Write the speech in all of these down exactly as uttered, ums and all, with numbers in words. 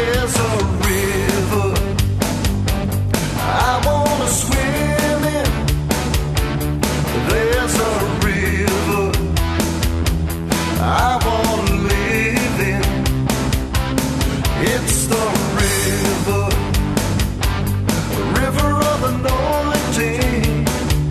There's a river I want to swim in. There's a river I want to live in. It's the river, the river of anointing.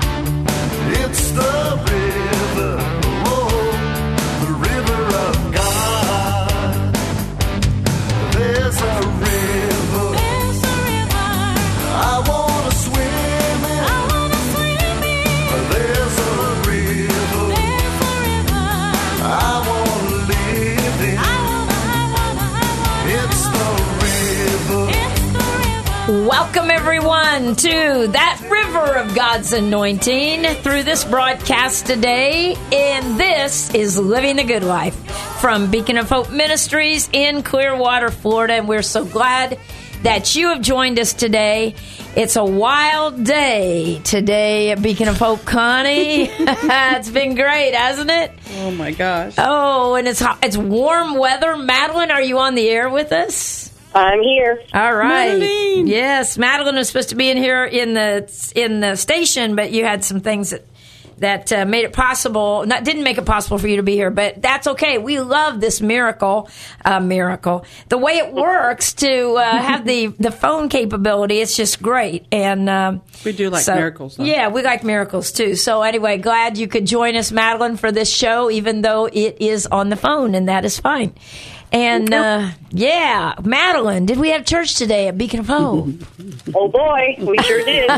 It's the river, oh, the river of God. There's a river, There's a river I want to swim in. I wanna swim in. There's a river There's a river I want to live in. I wanna, I wanna, I wanna. It's the river. It's the river. Welcome, everyone, to that river of God's anointing through this broadcast today. And this is Living the Good Life from Beacon of Hope Ministries in Clearwater, Florida. And we're so glad that you have joined us today. It's a wild day today at Beacon of Hope, Connie. It's been great, hasn't it? Oh my gosh. Oh, and it's hot. It's warm weather. Madeline, are you on the air with us? I'm here. All right. Madeline. Yes, Madeline was supposed to be in here in the in the station, but you had some things that that uh, made it possible. Not didn't make it possible for you to be here, but that's okay. We love this miracle, uh, miracle. The way it works to uh, have the the phone capability. It's just great, and um, We do like so- miracles, though. Yeah, we like miracles too. So anyway, glad you could join us, Madeline, for this show, even though it is on the phone, and that is fine. And uh, yeah, Madeline, did we have church today at Beacon of Hope? Oh boy, we sure did.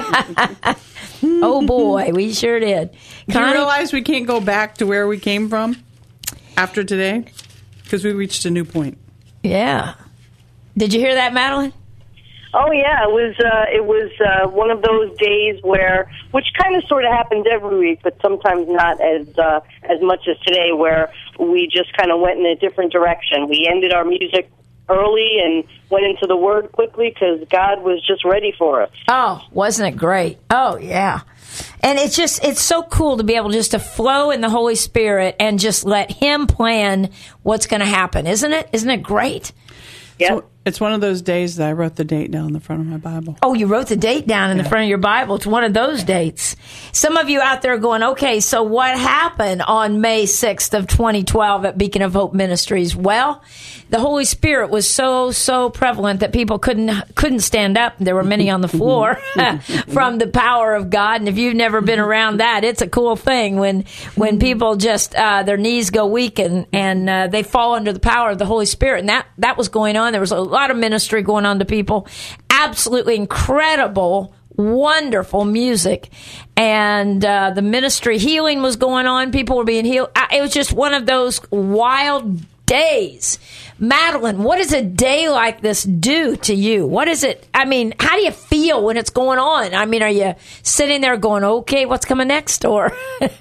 Oh boy, we sure did. Do you Connie? realize we can't go back to where we came from after today? Because we reached a new point. Yeah. Did you hear that, Madeline? Oh yeah, it was uh, it was uh, one of those days where, which kind of sort of happens every week, but sometimes not as uh, as much as today, where we just kind of went in a different direction. We ended our music early and went into the Word quickly because God was just ready for us. Oh, wasn't it great? Oh, yeah. And it's just, it's so cool to be able just to flow in the Holy Spirit and just let Him plan what's going to happen, isn't it? Isn't it great? Yeah. So it's one of those days that I wrote the date down on the front of my Bible. Oh, you wrote the date down in the front of your Bible. It's one of those dates. Some of you out there are going, okay, so what happened on May sixth of twenty twelve at Beacon of Hope Ministries? Well, the Holy Spirit was so, so prevalent that people couldn't couldn't stand up. There were many on the floor from the power of God. And if you've never been around that, it's a cool thing when when people just, uh, their knees go weak and, and uh, they fall under the power of the Holy Spirit. And that, that was going on. There was a lot of ministry going on to people. Absolutely incredible, wonderful music. And uh, the ministry healing was going on. People were being healed. I, it was just one of those wild days. Madeline, what does a day like this do to you? What is it? I mean, how do you feel when it's going on? I mean, are you sitting there going, okay, what's coming next? Or...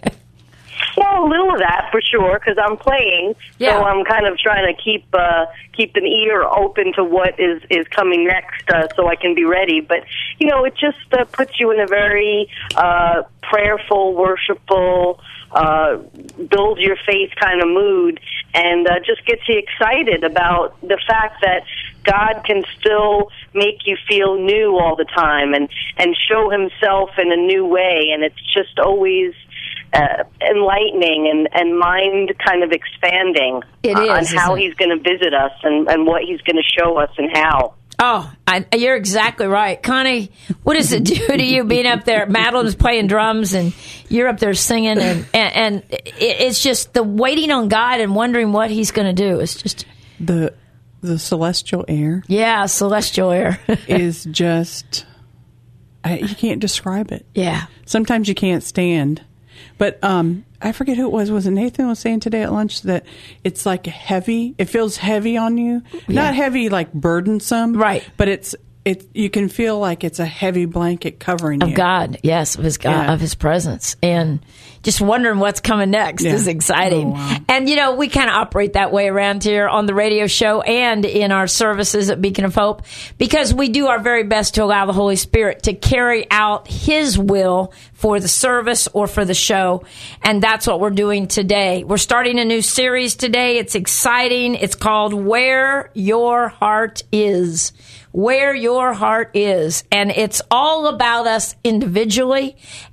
Well, a little of that for sure, because I'm playing, Yeah. so I'm kind of trying to keep uh, keep an ear open to what is, is coming next, uh, so I can be ready. But you know, it just uh, puts you in a very uh, prayerful, worshipful, uh, build your faith kind of mood, and uh, just gets you excited about the fact that God can still make you feel new all the time, and and show Himself in a new way, and it's just always Uh, enlightening and, and mind kind of expanding It uh, is, on how isn't it? He's going to visit us and, and what He's going to show us and how. Oh, I, you're exactly right. Connie, what does it do to you being up there? Madeline's playing drums and you're up there singing, and, and, and it, it's just the waiting on God and wondering what He's going to do. It's just... The the celestial air Yeah, celestial air. is just, I, you can't describe it. Yeah. Sometimes you can't stand. But um, I forget who it was. Was it Nathan was saying today at lunch that it's like heavy? It feels heavy on you. Yeah. Not heavy like burdensome. Right. But it's it you can feel like it's a heavy blanket covering Of you. God, yes, of his God, Yeah. of his presence, and just wondering what's coming next Yeah. is exciting. Oh, wow. And you know, we kind of operate that way around here on the radio show and in our services at Beacon of Hope, because we do our very best to allow the Holy Spirit to carry out His will for the service or for the show, and that's what we're doing today. We're starting a new series today. It's exciting. It's called Where Your Heart Is. Where Your Heart Is. And it's all about us individually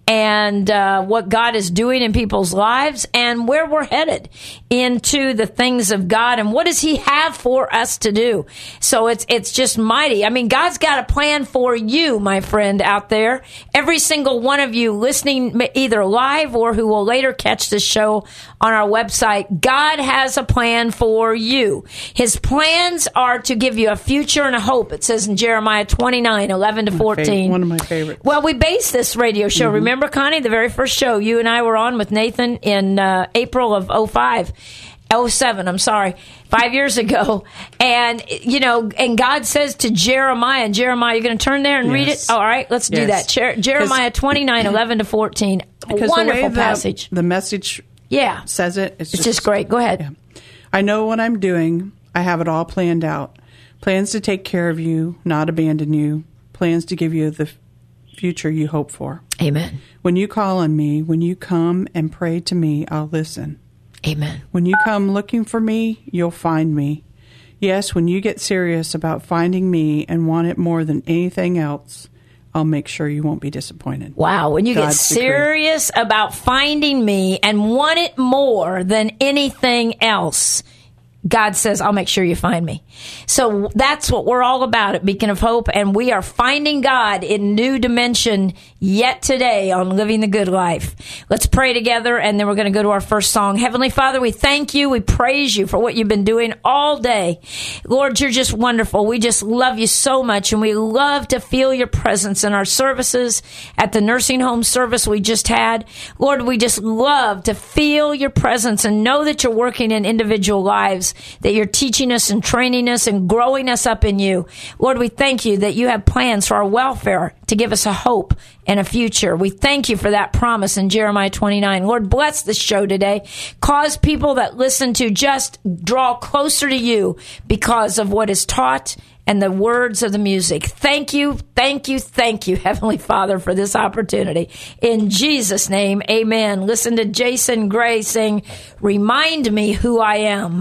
and uh, what God is doing in people's lives and where we're headed into the things of God and what does He have for us to do. So it's it's just mighty. I mean, God's got a plan for you, my friend, out there. Every single one of you listening either live or who will later catch this show on our website, God has a plan for you. His plans are to give you a future and a hope. It says in Jeremiah twenty-nine, eleven to fourteen. One of my favorites. Well, we based this radio show. Remember, Connie, the very first show you and I were on with Nathan in uh, April of oh five. oh seven, I'm sorry, five years ago. And, you know, and God says to Jeremiah, and Jeremiah, you're going to turn there and read it? Yes. All right, let's do Yes. that. Jer- Jeremiah twenty-nine, eleven to fourteen. Because Wonderful the way passage. The, the message Yeah. says it. It's, It's just great. Go ahead. Yeah. I know what I'm doing. I have it all planned out. Plans to take care of you, not abandon you. Plans to give you the f- future you hope for. Amen. When you call on me, when you come and pray to me, I'll listen. Amen. When you come looking for me, you'll find me. Yes, when you get serious about finding me and want it more than anything else, I'll make sure you won't be disappointed. Wow, when you get God's decree. serious about finding me and want it more than anything else, God says, I'll make sure you find me. So that's what we're all about at Beacon of Hope, and we are finding God in new dimension yet today on Living the Good Life. Let's pray together, and then we're going to go to our first song. Heavenly Father, we thank you, we praise you for what you've been doing all day. Lord, you're just wonderful. We just love you so much, and we love to feel your presence in our services, at the nursing home service we just had. Lord, we just love to feel your presence and know that you're working in individual lives, that you're teaching us and training us and growing us up in you. Lord, we thank you that you have plans for our welfare to give us a hope and a future. We thank you for that promise in Jeremiah twenty-nine. Lord, bless this show today. Cause people that listen to just draw closer to you because of what is taught and the words of the music. Thank you, thank you, thank you, Heavenly Father, for this opportunity. In Jesus' name, amen. Listen to Jason Gray sing, Remind Me Who I Am.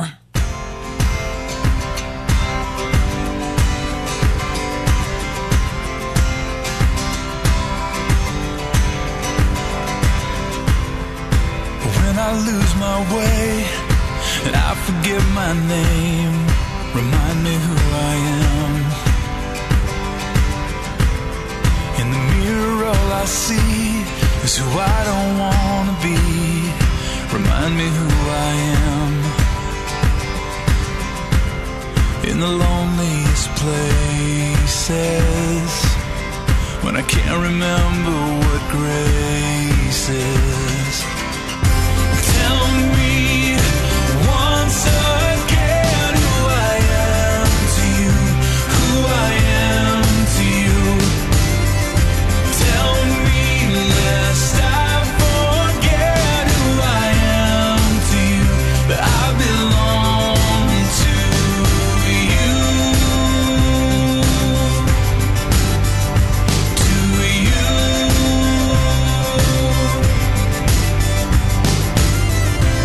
When I lose my way and I forget my name, remind me who I am. In the mirror all I see is who I don't want to be. Remind me who I am. In the loneliest places, when I can't remember what grace is. Tell me once again who I am to you, who I am to you. Tell me lest I forget who I am to you, that I belong to you, to you.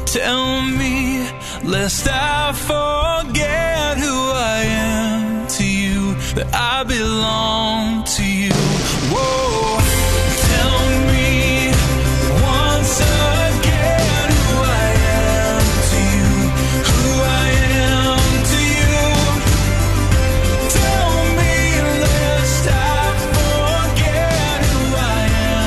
Tell me, lest I forget who I am to you, that I belong to you. Whoa, tell me once again who I am to you, who I am to you. Tell me, lest I forget who I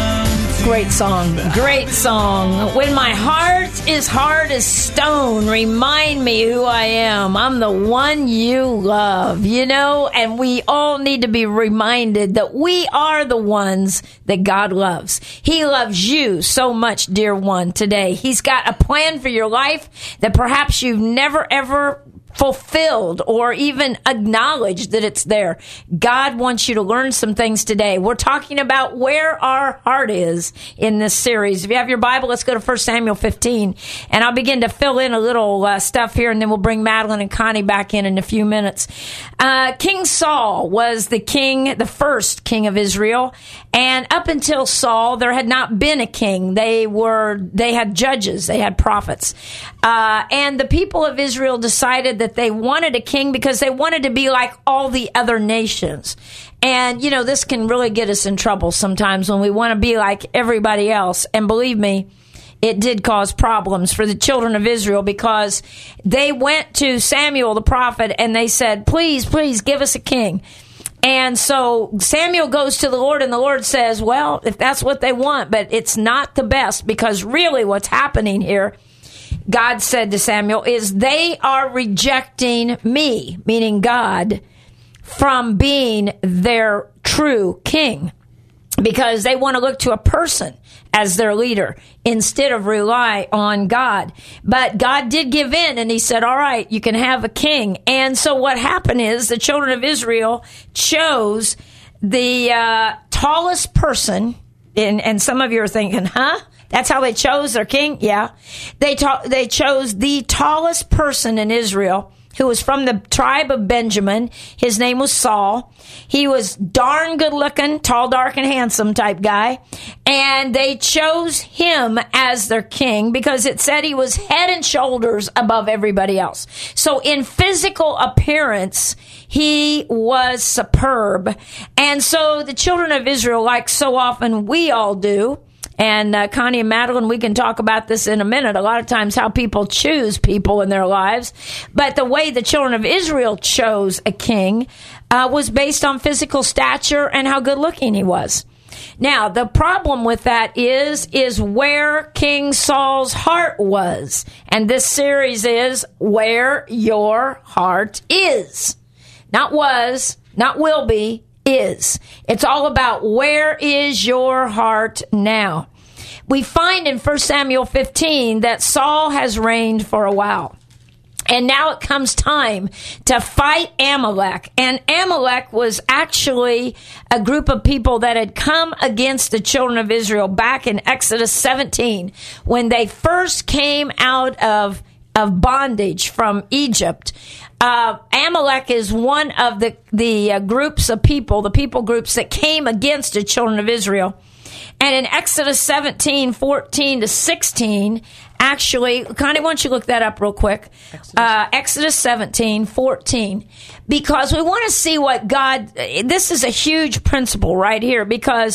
am to Great song. Great song. When my heart is hard as stone, remind me who I am. I'm the one you love, you know, and we all need to be reminded that we are the ones that God loves. He loves you so much, dear one, today. He's got a plan for your life that perhaps you've never, ever fulfilled or even acknowledged that it's there. God wants you to learn some things today. We're talking about where our heart is in this series. If you have your Bible, let's go to First Samuel fifteen, and I'll begin to fill in a little uh, stuff here, and then we'll bring Madeline and Connie back in in a few minutes. Uh, King Saul was the king, the first king of Israel, and up until Saul, there had not been a king. They were, they had judges, they had prophets, uh, and the people of Israel decided that they wanted a king because they wanted to be like all the other nations. And, you know, this can really get us in trouble sometimes when we want to be like everybody else. And believe me, it did cause problems for the children of Israel because they went to Samuel the prophet and they said, please, please give us a king. And so Samuel goes to the Lord, and the Lord says, well, if that's what they want, but it's not the best, because really what's happening here, God said to Samuel, is they are rejecting me, meaning God, from being their true king, because they want to look to a person as their leader instead of rely on God. But God did give in, and he said, all right, you can have a king. And so what happened is the children of Israel chose the uh, tallest person, and, and some of you are thinking, huh? That's how they chose their king? Yeah. They ta- they chose the tallest person in Israel, who was from the tribe of Benjamin. His name was Saul. He was darn good looking, tall, dark, and handsome type guy. And they chose him as their king because it said he was head and shoulders above everybody else. So in physical appearance, he was superb. And so the children of Israel, like so often we all do, and uh, Connie and Madeline, we can talk about this in a minute. A lot of times how people choose people in their lives. But the way the children of Israel chose a king uh, was based on physical stature and how good looking he was. Now, the problem with that is, is where King Saul's heart was. And this series is where your heart is. Not was, not will be, is. It's all about where is your heart now. We find in First Samuel fifteen that Saul has reigned for a while. And now it comes time to fight Amalek. And Amalek was actually a group of people that had come against the children of Israel back in Exodus seventeen when they first came out of, of bondage from Egypt. Uh, Amalek is one of the, the uh, groups of people, the people groups that came against the children of Israel. And in Exodus seventeen, fourteen to sixteen, actually, Connie, why don't you look that up real quick? Exodus, uh, Exodus seventeen, fourteen. Because we want to see what God, this is a huge principle right here, because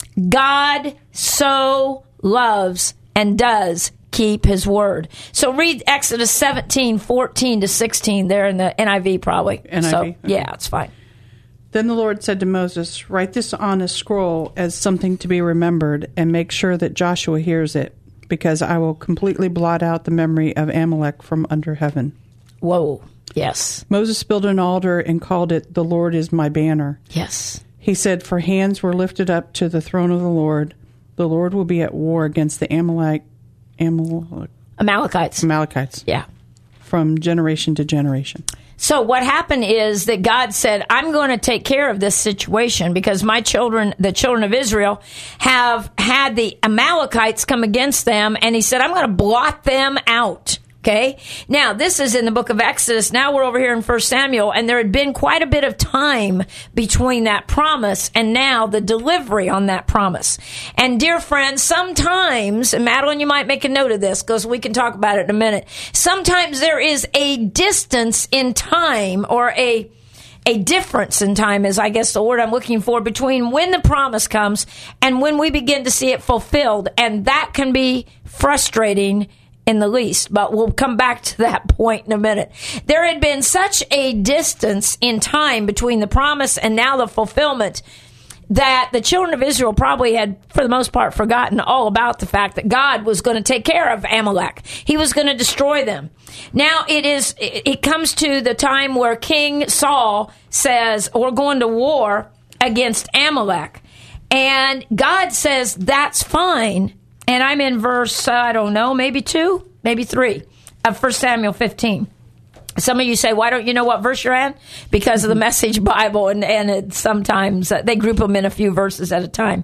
God so loves and does keep his word. So read Exodus seventeen, fourteen to sixteen there in the N I V probably. N I V? So, Okay. yeah, it's fine. Then the Lord said to Moses, write this on a scroll as something to be remembered, and make sure that Joshua hears it, because I will completely blot out the memory of Amalek from under heaven. Whoa. Yes. Moses built an altar and called it, The Lord is my banner. Yes. He said, for hands were lifted up to the throne of the Lord. The Lord will be at war against the Amalek, Amalek, Amalekites. Amalekites Yeah. from generation to generation. So what happened is that God said, I'm going to take care of this situation because my children, the children of Israel, have had the Amalekites come against them. And he said, I'm going to blot them out. Okay. Now, this is in the book of Exodus. Now we're over here in First Samuel, and there had been quite a bit of time between that promise and now the delivery on that promise. And dear friends, sometimes, and Madeline, you might make a note of this because we can talk about it in a minute. Sometimes there is a distance in time, or a a difference in time is, I guess, the word I'm looking for, between when the promise comes and when we begin to see it fulfilled. And that can be frustrating in the least, but we'll come back to that point in a minute. There had been such a distance in time between the promise and now the fulfillment that the children of Israel probably had, for the most part, forgotten all about the fact that God was going to take care of Amalek. He was going to destroy them. Now it is, it comes to the time where King Saul says, we're going to war against Amalek. And God says, that's fine. And I'm in verse, uh, I don't know, maybe two, maybe three of First Samuel fifteen. Some of you say, why don't you know what verse you're in? Because of the Message Bible, and, and it, sometimes uh, they group them in a few verses at a time.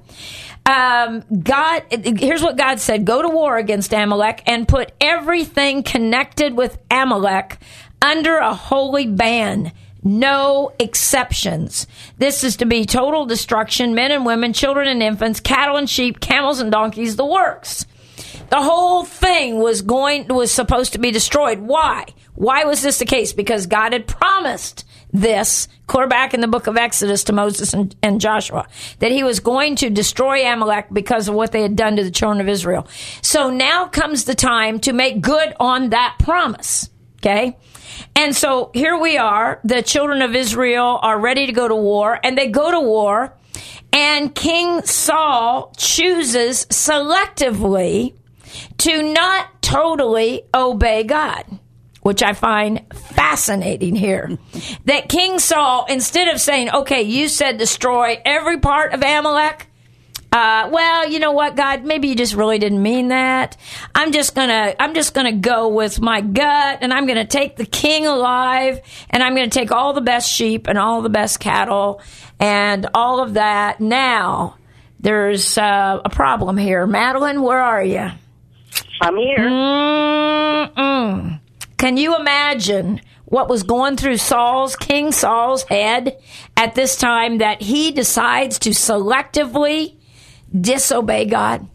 Um, God, here's what God said: go to war against Amalek and put everything connected with Amalek under a holy ban. No exceptions. This is to be total destruction: men and women, children and infants, cattle and sheep, camels and donkeys, the works. The whole thing was going was supposed to be destroyed. Why? Why was this the case? Because God had promised this, clear back in the book of Exodus to Moses and, and Joshua, that he was going to destroy Amalek because of what they had done to the children of Israel. So now comes the time to make good on that promise. Okay? And so here we are. The children of Israel are ready to go to war, and they go to war, and King Saul chooses selectively to not totally obey God, which I find fascinating here. That King Saul, instead of saying, okay, you said destroy every part of Amalek, Uh, well, you know what, God, maybe you just really didn't mean that. I'm just gonna, I'm just gonna go with my gut, and I'm gonna take the king alive, and I'm gonna take all the best sheep and all the best cattle and all of that. Now, there's uh, a problem here. Madeline, where are you? I'm here. Mm-mm. Can you imagine what was going through Saul's, King Saul's head at this time, that he decides to selectively disobey God?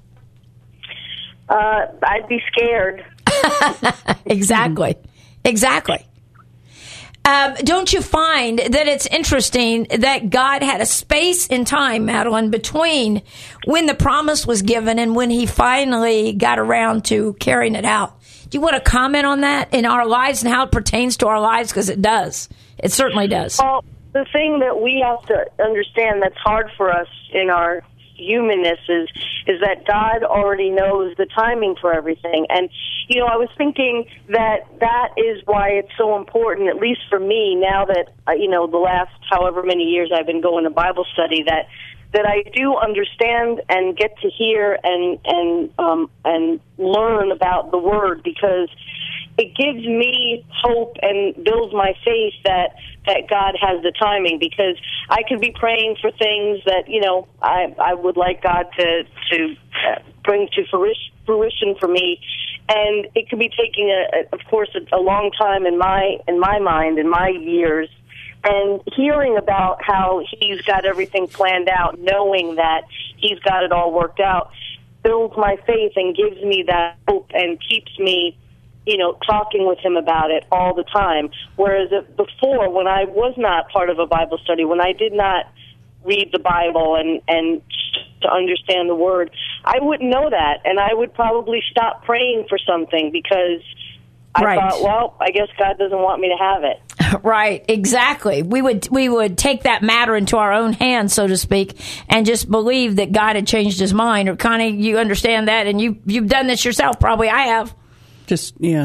Uh, I'd be scared. Exactly. Exactly. Um, don't you find that it's interesting that God had a space in time, Madeline, between when the promise was given and when he finally got around to carrying it out? Do you want to comment on that in our lives and how it pertains to our lives? Because it does. It certainly does. Well, the thing that we have to understand that's hard for us in our humanness is is that God already knows the timing for everything. And, you know, I was thinking that that is why it's so important, at least for me, now that, uh, you know, the last however many years I've been going to Bible study, that that I do understand and get to hear and and um, and learn about the Word, because it gives me hope and builds my faith that that God has the timing, because I could be praying for things that, you know, I I would like God to to bring to fruition for me, and it could be taking a, a of course a, a long time in my in my mind in my years. And hearing about how he's got everything planned out, knowing that he's got it all worked out, builds my faith and gives me that hope and keeps me, you know, talking with him about it all the time. Whereas before, when I was not part of a Bible study, when I did not read the Bible and, and to understand the Word, I wouldn't know that. And I would probably stop praying for something because I right. thought, well, I guess God doesn't want me to have it. Right, exactly. We would we would take that matter into our own hands, so to speak, and just believe that God had changed his mind. Or Connie, you understand that, and you you've done this yourself, probably. I have. Just yeah.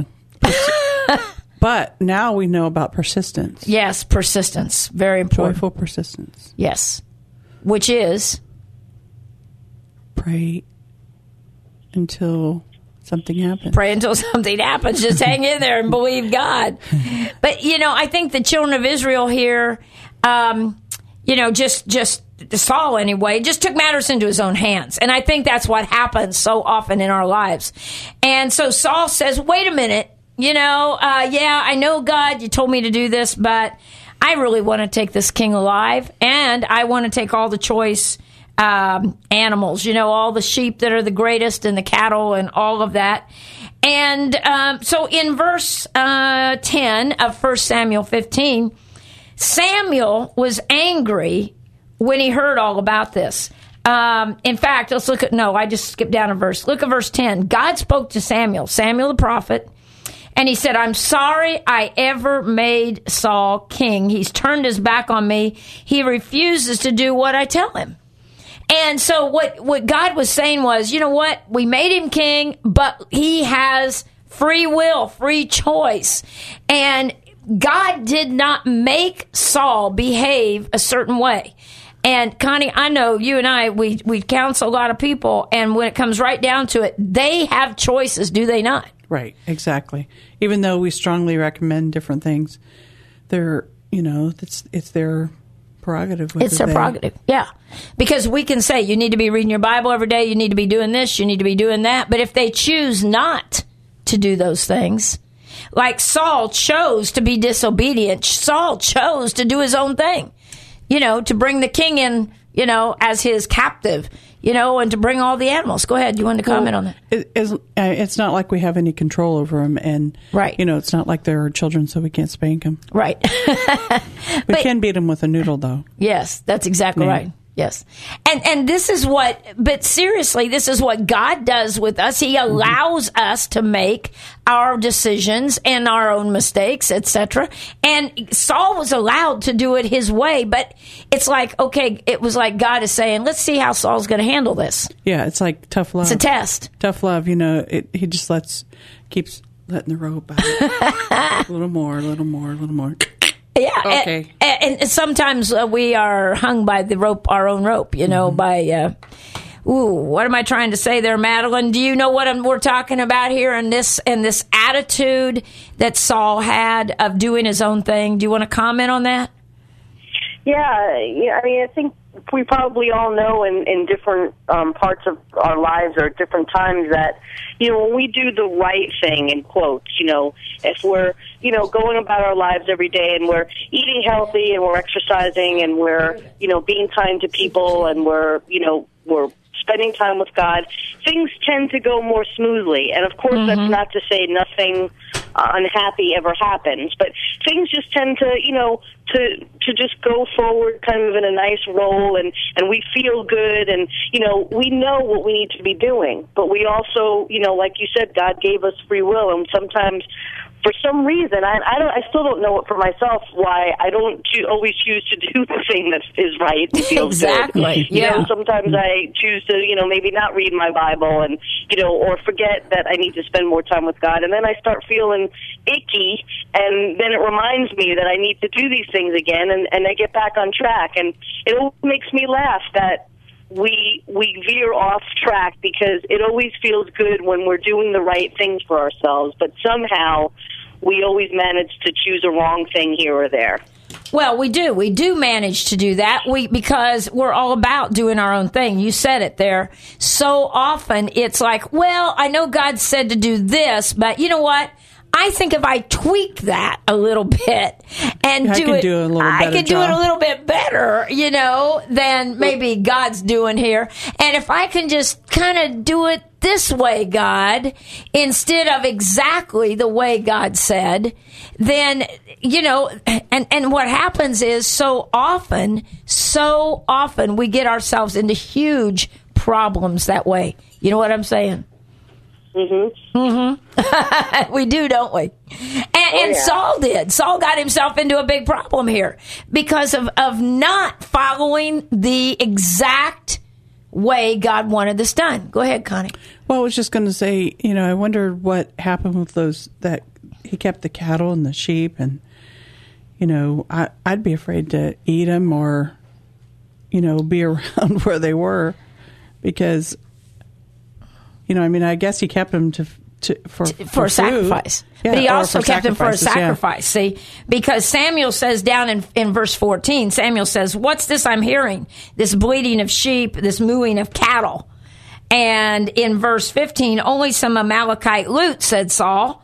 But now we know about persistence. Yes, persistence, very important. Joyful persistence. Yes, which is pray until something happens. Pray until something happens. Just hang in there and believe God. But, you know, I think the children of Israel here, um, you know, just, just Saul anyway, just took matters into his own hands. And I think that's what happens so often in our lives. And so Saul says, wait a minute, you know, uh, yeah, I know, God, you told me to do this, but I really want to take this king alive, and I want to take all the choice um, animals, you know, all the sheep that are the greatest and the cattle and all of that. And um, so in verse uh, ten of First Samuel fifteen, Samuel was angry when he heard all about this. Um, in fact, let's look at, no, I just skipped down a verse. Look at verse ten. God spoke to Samuel, Samuel the prophet, and he said, I'm sorry I ever made Saul king. He's turned his back on me. He refuses to do what I tell him. And so what, what God was saying was, you know what? We made him king, but he has free will, free choice. And God did not make Saul behave a certain way. And Connie, I know you and I, we, we counsel a lot of people, and when it comes right down to it, they have choices, do they not? Right, exactly. Even though we strongly recommend different things, they're, you know, it's it's their prerogative. It's their they, prerogative, yeah. Because we can say, you need to be reading your Bible every day, you need to be doing this, you need to be doing that. But if they choose not to do those things, like Saul chose to be disobedient, Saul chose to do his own thing, you know, to bring the king in, you know, as his captive, you know, and to bring all the animals. Go ahead. You wanted to comment well, on that? It, it's, uh, it's not like we have any control over them. And, right. you know, it's not like they're our children, so we can't spank them. Right. We But- can beat them with a noodle, though. Yes, that's exactly Yeah. right. Yes. And and this is what, but seriously, this is what God does with us. He allows us to make our decisions and our own mistakes, et cetera. And Saul was allowed to do it his way, but it's like, okay, it was like God is saying, let's see how Saul's going to handle this. Yeah, it's like tough love. It's a test. Tough love, you know, it, he just lets, keeps letting the rope out. A little more, a little more, a little more. Yeah. Okay. And, and sometimes uh, we are hung by the rope, our own rope, you know, Mm-hmm. by, uh, ooh, what am I trying to say there, Madeline? Do you know what I'm, we're talking about here in this, in this attitude that Saul had of doing his own thing? Do you want to comment on that? Yeah, yeah. I mean, I think we probably all know in, in different um, parts of our lives or at different times that, you know, when we do the right thing, in quotes, you know, if we're, you know, going about our lives every day and we're eating healthy and we're exercising and we're, you know, being kind to people and we're, you know, we're spending time with God, things tend to go more smoothly. And of course, mm-hmm. that's not to say nothing uh, unhappy ever happens, but things just tend to, you know, to to just go forward kind of in a nice roll, and, and we feel good, and, you know, we know what we need to be doing. But we also, you know, like you said, God gave us free will, and sometimes for some reason, I, I don't. I still don't know it for myself why I don't choo- always choose to do the thing that is right and feels exactly. good. You Yeah. know, sometimes I choose to, you know, maybe not read my Bible and, you know, or forget that I need to spend more time with God, and then I start feeling icky, and then it reminds me that I need to do these things again, and, and I get back on track, and it always makes me laugh that we we veer off track because it always feels good when we're doing the right things for ourselves, but somehow we always manage to choose a wrong thing here or there. Well, we do. We do manage to do that. We because we're all about doing our own thing. You said it there. So often it's like, well, I know God said to do this, but you know what? I think if I tweak that a little bit and I do can it, do a little I better can do it a job. little bit better, you know, than maybe God's doing here. And if I can just kind of do it this way, God, instead of exactly the way God said, then, you know, and, and what happens is so often, so often we get ourselves into huge problems that way. You know what I'm saying? Mm-hmm. Mm-hmm. We do, don't we? And, Oh, and yeah. Saul did. Saul got himself into a big problem here because of, of not following the exact way God wanted this done. Go ahead, Connie. Well, I was just going to say, you know, I wondered what happened with those, that he kept the cattle and the sheep, and, you know, I, I'd be afraid to eat them or, you know, be around where they were because, you know, I mean, I guess he kept them to, to for, For, for a sacrifice. Yeah, but he or also for kept him for a sacrifices, yeah. sacrifice. See, because Samuel says down in, in verse fourteen, Samuel says, what's this I'm hearing? This bleating of sheep, this mooing of cattle. And in verse fifteen, only some Amalekite loot, said Saul.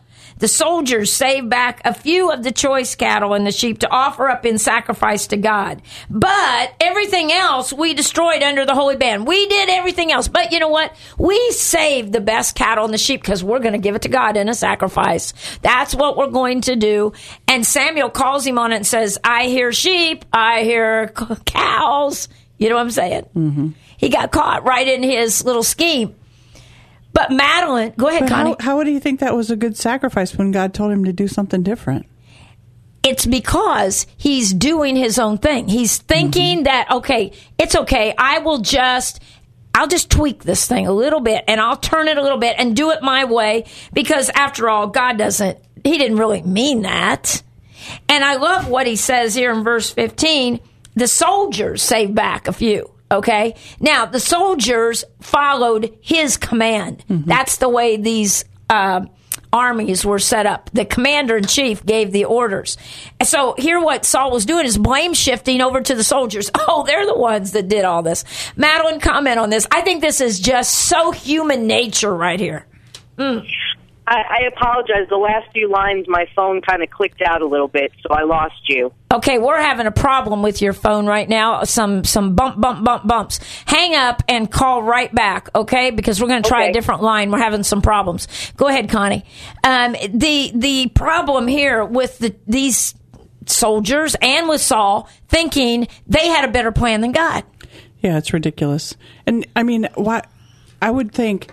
The soldiers saved back a few of the choice cattle and the sheep to offer up in sacrifice to God. But everything else we destroyed under the holy ban. We did everything else. But you know what? We saved the best cattle and the sheep because we're going to give it to God in a sacrifice. That's what we're going to do. And Samuel calls him on it and says, I hear sheep, I hear c- cows. You know what I'm saying? Mm-hmm. He got caught right in his little scheme. But Madeline, go ahead, But Connie. how, how do you think that was a good sacrifice when God told him to do something different? It's because he's doing his own thing. He's thinking mm-hmm. that, okay, it's okay. I will just, I'll just tweak this thing a little bit and I'll turn it a little bit and do it my way because after all, God doesn't, he didn't really mean that. And I love what he says here in verse fifteen. The soldiers saved back a few. Okay. Now, the soldiers followed his command. Mm-hmm. That's the way these uh, armies were set up. The commander in chief gave the orders. And so here what Saul was doing is blame shifting over to the soldiers. Oh, they're the ones that did all this. Madeline, comment on this. I think this is just so human nature right here. Mm. I, I apologize. The last few lines, my phone kind of clicked out a little bit, so I lost you. Okay, we're having a problem with your phone right now. Some some bump, bump, bump, bumps. Hang up and call right back, okay? Because we're going to try Okay. a different line. We're having some problems. Go ahead, Connie. Um, the the problem here with the, these soldiers and with Saul thinking they had a better plan than God. Yeah, it's ridiculous. And I mean, why? I would think,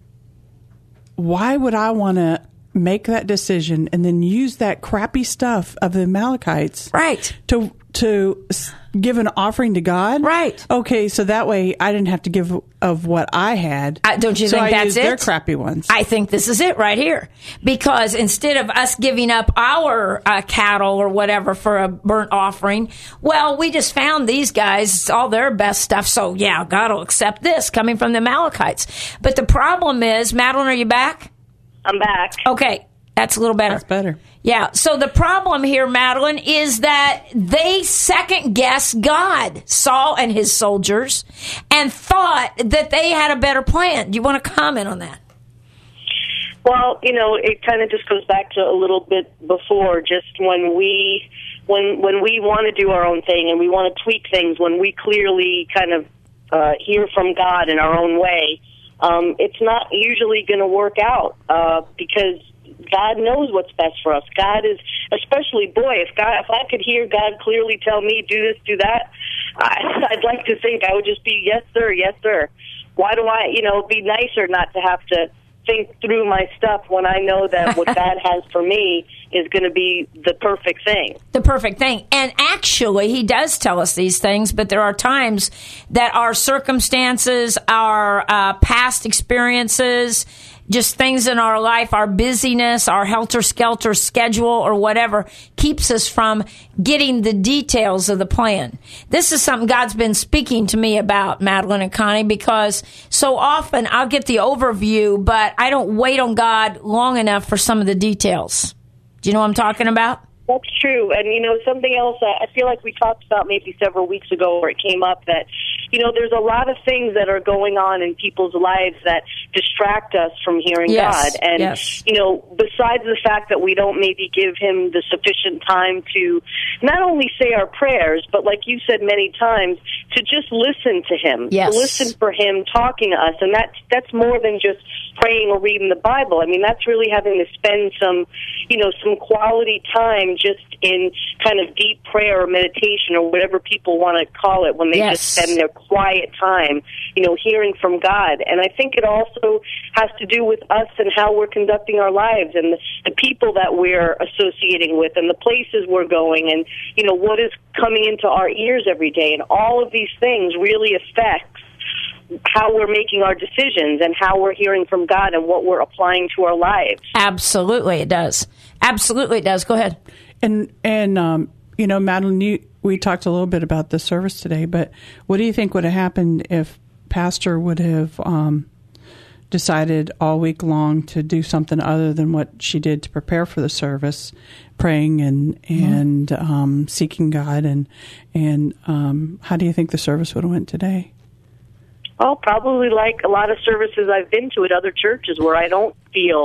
why would I want to make that decision and then use that crappy stuff of the Amalekites Right. to to s- give an offering to God? Right. Okay, so that way I didn't have to give of what I had. Uh, don't you so think I that's used it? their crappy ones. I think this is it right here. Because instead of us giving up our uh, cattle or whatever for a burnt offering, well, we just found these guys, all their best stuff. So, yeah, God will accept this coming from the Amalekites. But the problem is, Madeline, are you back? I'm back. Okay, that's a little better. That's better. Yeah, so the problem here, Madeline, is that they second-guessed God, Saul and his soldiers, and thought that they had a better plan. Do you want to comment on that? Well, you know, it kind of just goes back to a little bit before, just when we when when we want to do our own thing and we want to tweak things, when we clearly kind of uh, hear from God in our own way, um, it's not usually going to work out uh, because God knows what's best for us. God is, especially, boy, if God, if I could hear God clearly tell me, do this, do that, I, I'd like to think I would just be, yes, sir, yes, sir. Why do I, you know, it'd be nicer not to have to think through my stuff when I know that what God has for me is going to be the perfect thing. The perfect thing. And actually, he does tell us these things, but there are times that our circumstances, our uh, past experiences, just things in our life, our busyness, our helter-skelter schedule or whatever keeps us from getting the details of the plan. This is something God's been speaking to me about, Madeline and Connie, because so often I'll get the overview, but I don't wait on God long enough for some of the details. Do you know what I'm talking about? That's true. And, you know, something else I feel like we talked about maybe several weeks ago where it came up that, you know, there's a lot of things that are going on in people's lives that distract us from hearing Yes, God. And, yes. you know, besides the fact that we don't maybe give him the sufficient time to not only say our prayers, but like you said many times, to just listen to him, Yes. to listen for him talking to us. And that's, that's more than just praying or reading the Bible. I mean, that's really having to spend some, you know, some quality time just in kind of deep prayer or meditation or whatever people want to call it when they Yes. just spend their quiet time, you know, hearing from God. And I think it also has to do with us and how we're conducting our lives and the, the people that we're associating with and the places we're going and, you know, what is coming into our ears every day. And all of these things really affect how we're making our decisions and how we're hearing from God and what we're applying to our lives. Absolutely, it does. Absolutely, it does. Go ahead. And and um, you know, Madeline, you, we talked a little bit about the service today, but what do you think would have happened if Pastor would have um, decided all week long to do something other than what she did to prepare for the service, praying and and mm-hmm. um, seeking God, and and um, how do you think the service would have went today? Well, probably like a lot of services I've been to at other churches where I don't feel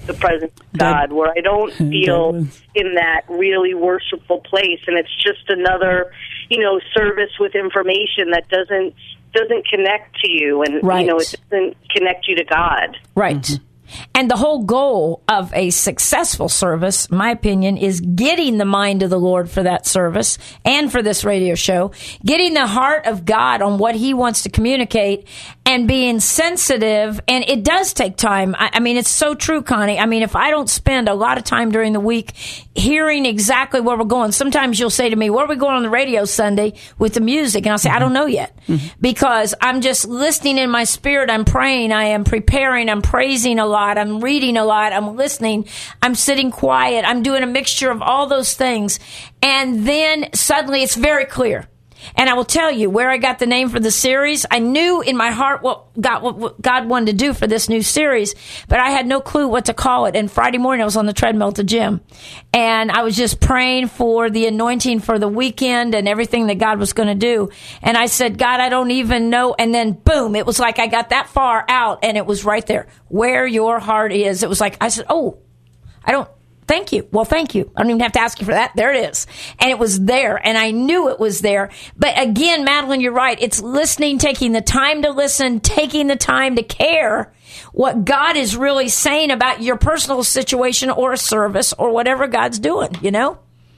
the presence of God, where I don't feel Dead ones. in that really worshipful place, and it's just another, you know, service with information that doesn't doesn't connect to you, and Right. you know, it doesn't connect you to God. Right. And the whole goal of a successful service, my opinion, is getting the mind of the Lord for that service and for this radio show, getting the heart of God on what he wants to communicate and being sensitive. And it does take time. I, I mean, it's so true, Connie. I mean, if I don't spend a lot of time during the week hearing exactly where we're going, sometimes you'll say to me, where are we going on the radio Sunday with the music? And I'll say, I don't know yet, because I'm just listening in my spirit. I'm praying. I am preparing. I'm praising a lot. I'm reading a lot. I'm listening. I'm sitting quiet. I'm doing a mixture of all those things. And then suddenly it's very clear. And I will tell you where I got the name for the series. I knew in my heart what God, what God wanted to do for this new series, but I had no clue what to call it. And Friday morning I was on the treadmill at the gym, and I was just praying for the anointing for the weekend and everything that God was going to do. And I said, God, I don't even know. And then boom, it was like I got that far out, and it was right there. Where your heart is. It was like, I said, oh, I don't. Thank you. Well, thank you. I don't even have to ask you for that. There it is. And it was there. And I knew it was there. But again, Madeline, you're right. It's listening, taking the time to listen, taking the time to care what God is really saying about your personal situation or a service or whatever God's doing, you know?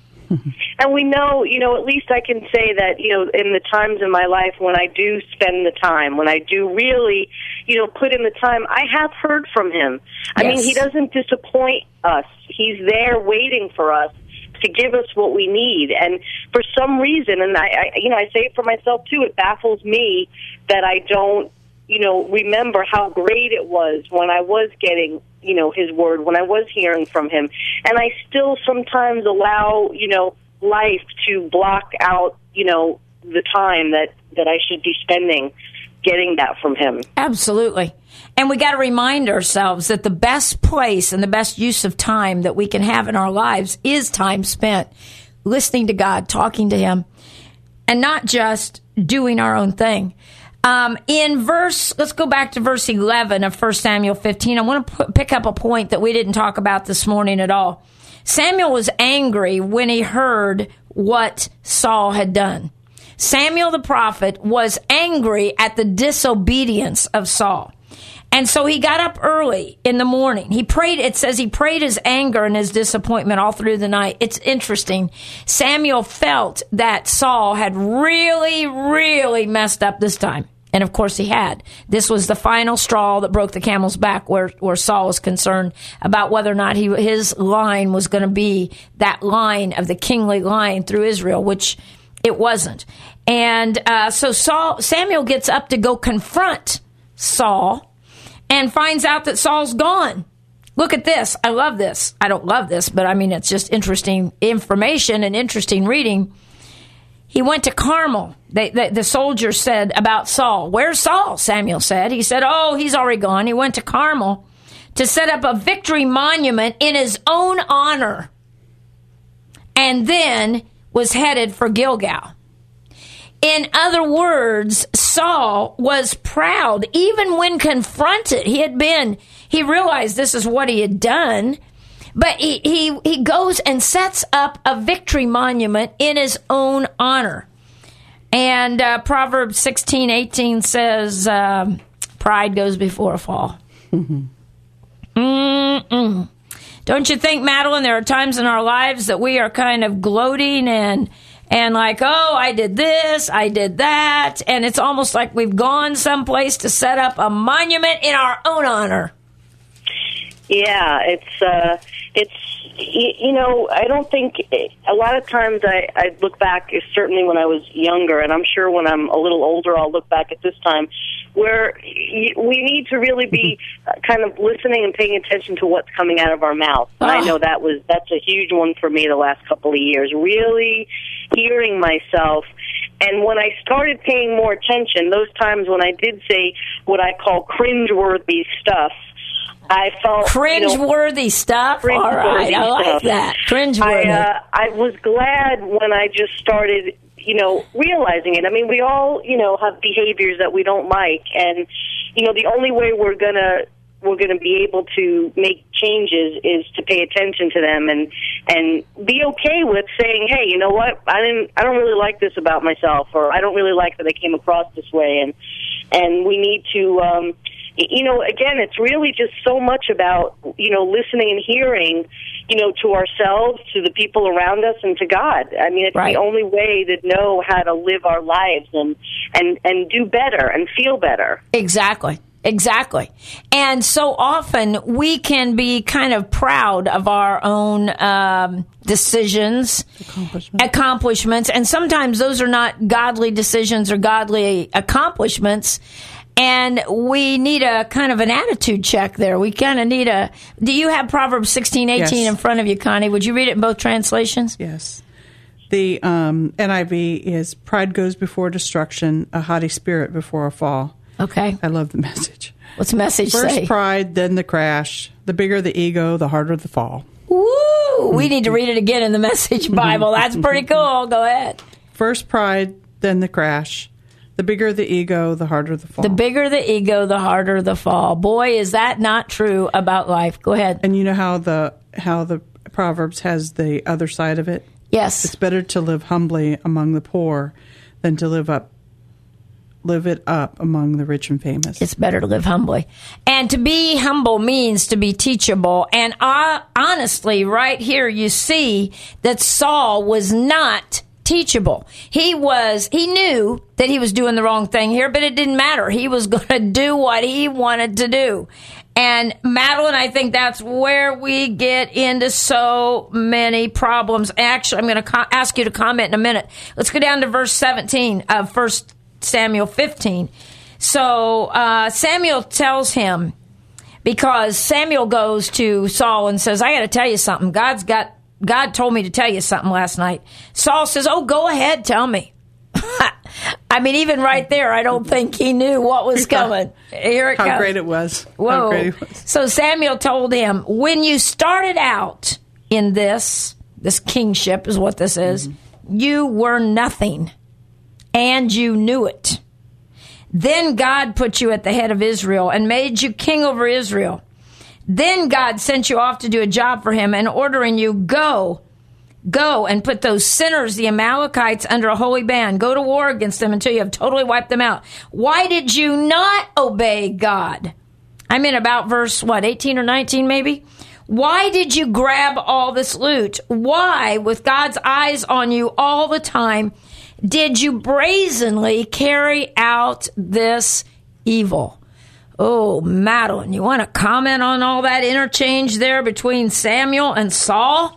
And we know, you know, at least I can say that, you know, in the times in my life when I do spend the time, when I do really, you know, put in the time, I have heard from him. I Yes. mean, he doesn't disappoint us. He's there waiting for us to give us what we need. And for some reason, and I, I you know, I say it for myself too, it baffles me that I don't, you know, remember how great it was when I was getting, you know, his word, when I was hearing from him. And I still sometimes allow, you know, life to block out, you know, the time that, that I should be spending getting that from him. Absolutely. And we got to remind ourselves that the best place and the best use of time that we can have in our lives is time spent listening to God, talking to him, and not just doing our own thing. Um, in verse, let's go back to verse eleven of First Samuel fifteen. I want to p- pick up a point that we didn't talk about this morning at all. Samuel was angry when he heard what Saul had done. Samuel the prophet was angry at the disobedience of Saul. And so he got up early in the morning. He prayed, it says he prayed his anger and his disappointment all through the night. It's interesting. Samuel felt that Saul had really, really messed up this time. And of course he had. This was the final straw that broke the camel's back, where, where Saul was concerned about whether or not he, his line was going to be that line of the kingly line through Israel, which it wasn't. And uh, so Saul, Samuel gets up to go confront Saul and finds out that Saul's gone. Look at this. I love this. I don't love this, but I mean, it's just interesting information and interesting reading. He went to Carmel. They, they, the soldiers said about Saul, "Where's Saul?" Samuel said. He said, "Oh, he's already gone." He went to Carmel to set up a victory monument in his own honor, and then was headed for Gilgal. In other words, Saul was proud. Even when confronted, he had been, he realized this is what he had done. But he, he, he goes and sets up a victory monument in his own honor. And uh, Proverbs sixteen eighteen says, um, pride goes before a fall. Mm-mm. Don't you think, Madeline, there are times in our lives that we are kind of gloating and and like, oh, I did this, I did that. And it's almost like we've gone someplace to set up a monument in our own honor. Yeah, it's, uh, it's, you, you know, I don't think, a lot of times I, I look back, certainly when I was younger, and I'm sure when I'm a little older I'll look back at this time, where we need to really be kind of listening and paying attention to what's coming out of our mouth. And I know that was, that's a huge one for me the last couple of years, really hearing myself. And when I started paying more attention, those times when I did say what I call cringeworthy stuff, I felt cringeworthy you know, stuff. Cringe All right, I like stuff. that. Cringeworthy. I, uh, I was glad when I just started, you know, realizing it. I mean, we all, you know, have behaviors that we don't like, and you know, the only way we're gonna we're going to be able to make changes is to pay attention to them and and be okay with saying, hey, you know what, I didn't, I don't really like this about myself, or I don't really like that I came across this way, and and we need to, um, you know, again, it's really just so much about, you know, listening and hearing, you know, to ourselves, to the people around us, and to God. I mean, it's Right. the only way to know how to live our lives and and and do better and feel better. Exactly. Exactly. And so often we can be kind of proud of our own um, decisions, Accomplishment. accomplishments, and sometimes those are not godly decisions or godly accomplishments. And we need a kind of an attitude check there. We kind of need a. Do you have Proverbs sixteen eighteen Yes. in front of you, Connie? Would you read it in both translations? Yes. The um, N I V is pride goes before destruction, a haughty spirit before a fall. Okay. I love the message. What's the message First say? pride, then the crash. The bigger the ego, the harder the fall. Woo! We need to read it again in the Message Bible. That's pretty cool. Go ahead. First pride, then the crash. The bigger the ego, the harder the fall. The bigger the ego, the harder the fall. Boy, is that not true about life. Go ahead. And you know how the how the Proverbs has the other side of it? Yes. It's better to live humbly among the poor than to live up live it up among the rich and famous. It's better to live humbly. And to be humble means to be teachable. And uh, honestly, right here, you see that Saul was not teachable. He was, he knew that he was doing the wrong thing here, but it didn't matter. He was going to do what he wanted to do. And Madeline, I think that's where we get into so many problems. Actually, I'm going to co- ask you to comment in a minute. Let's go down to verse seventeen of First Samuel fifteen. So uh, Samuel tells him, because Samuel goes to Saul and says, I got to tell you something. God's got, God told me to tell you something last night. Saul says, oh, go ahead, tell me. I mean, even right there, I don't think he knew what was coming. Here it How comes. great it was. Whoa. How great it was. So Samuel told him, when you started out in this, this kingship is what this is, mm-hmm. you were nothing, and you knew it. Then God put you at the head of Israel and made you king over Israel. Then God sent you off to do a job for him and ordering you, go, go and put those sinners, the Amalekites, under a holy ban. Go to war against them until you have totally wiped them out. Why did you not obey God? I'm in about verse, what, eighteen or nineteen maybe? Why did you grab all this loot? Why, with God's eyes on you all the time, did you brazenly carry out this evil? Oh, Madeline, you want to comment on all that interchange there between Samuel and Saul?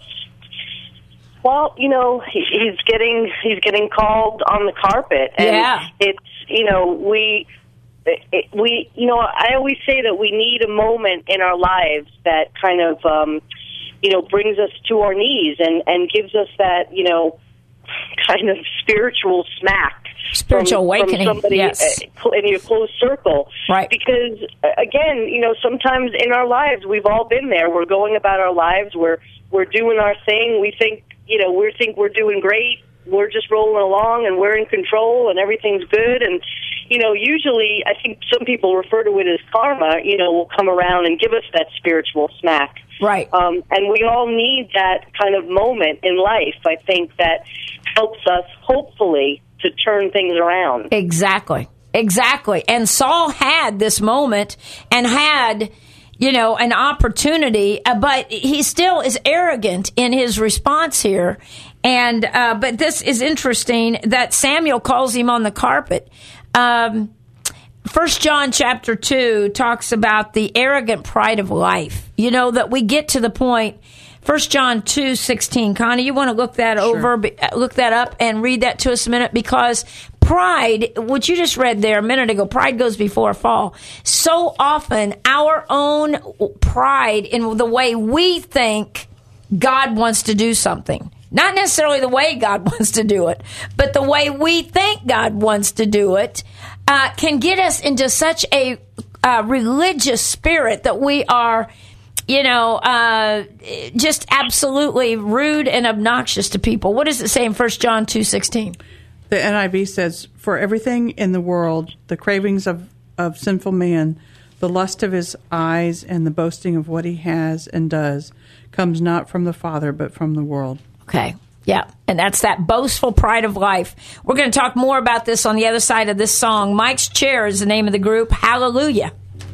Well, you know, he- he's getting he's getting called on the carpet, and Yeah. it's, you know, we it, we you know I always say that we need a moment in our lives that kind of um, you know brings us to our knees and and gives us that, you know, kind of spiritual smack. Spiritual from, awakening, from somebody yes. uh, in your close circle. Right. Because, uh, again, you know, sometimes in our lives, we've all been there. We're going about our lives. We're, we're doing our thing. We think, you know, we think we're doing great. We're just rolling along and we're in control and everything's good. And, you know, usually I think some people refer to it as karma, you know, will come around and give us that spiritual smack. Right. Um, and we all need that kind of moment in life, I think, that helps us, hopefully, to turn things around. Exactly. Exactly. And Saul had this moment and had, you know, an opportunity, uh, but he still is arrogant in his response here. And, uh, but this is interesting that Samuel calls him on the carpet. Um, First John chapter two talks about the arrogant pride of life. You know, that we get to the point, First John two sixteen. Connie, you want to look that Sure. over, be- uh, look that up and read that to us a minute, because pride, what you just read there a minute ago, pride goes before a fall. So often our own pride in the way we think God wants to do something. Not necessarily the way God wants to do it, but the way we think God wants to do it uh, can get us into such a uh, religious spirit that we are, you know, uh, just absolutely rude and obnoxious to people. What does it say in First John two sixteen? The N I V says, for everything in the world, the cravings of, of sinful man, The lust of his eyes and the boasting of what he has and does comes not from the Father, but from the world. Okay. Yeah. And that's that boastful pride of life. We're going to talk more about this on the other side of this song. Mike's Chair is the name of the group. Hallelujah.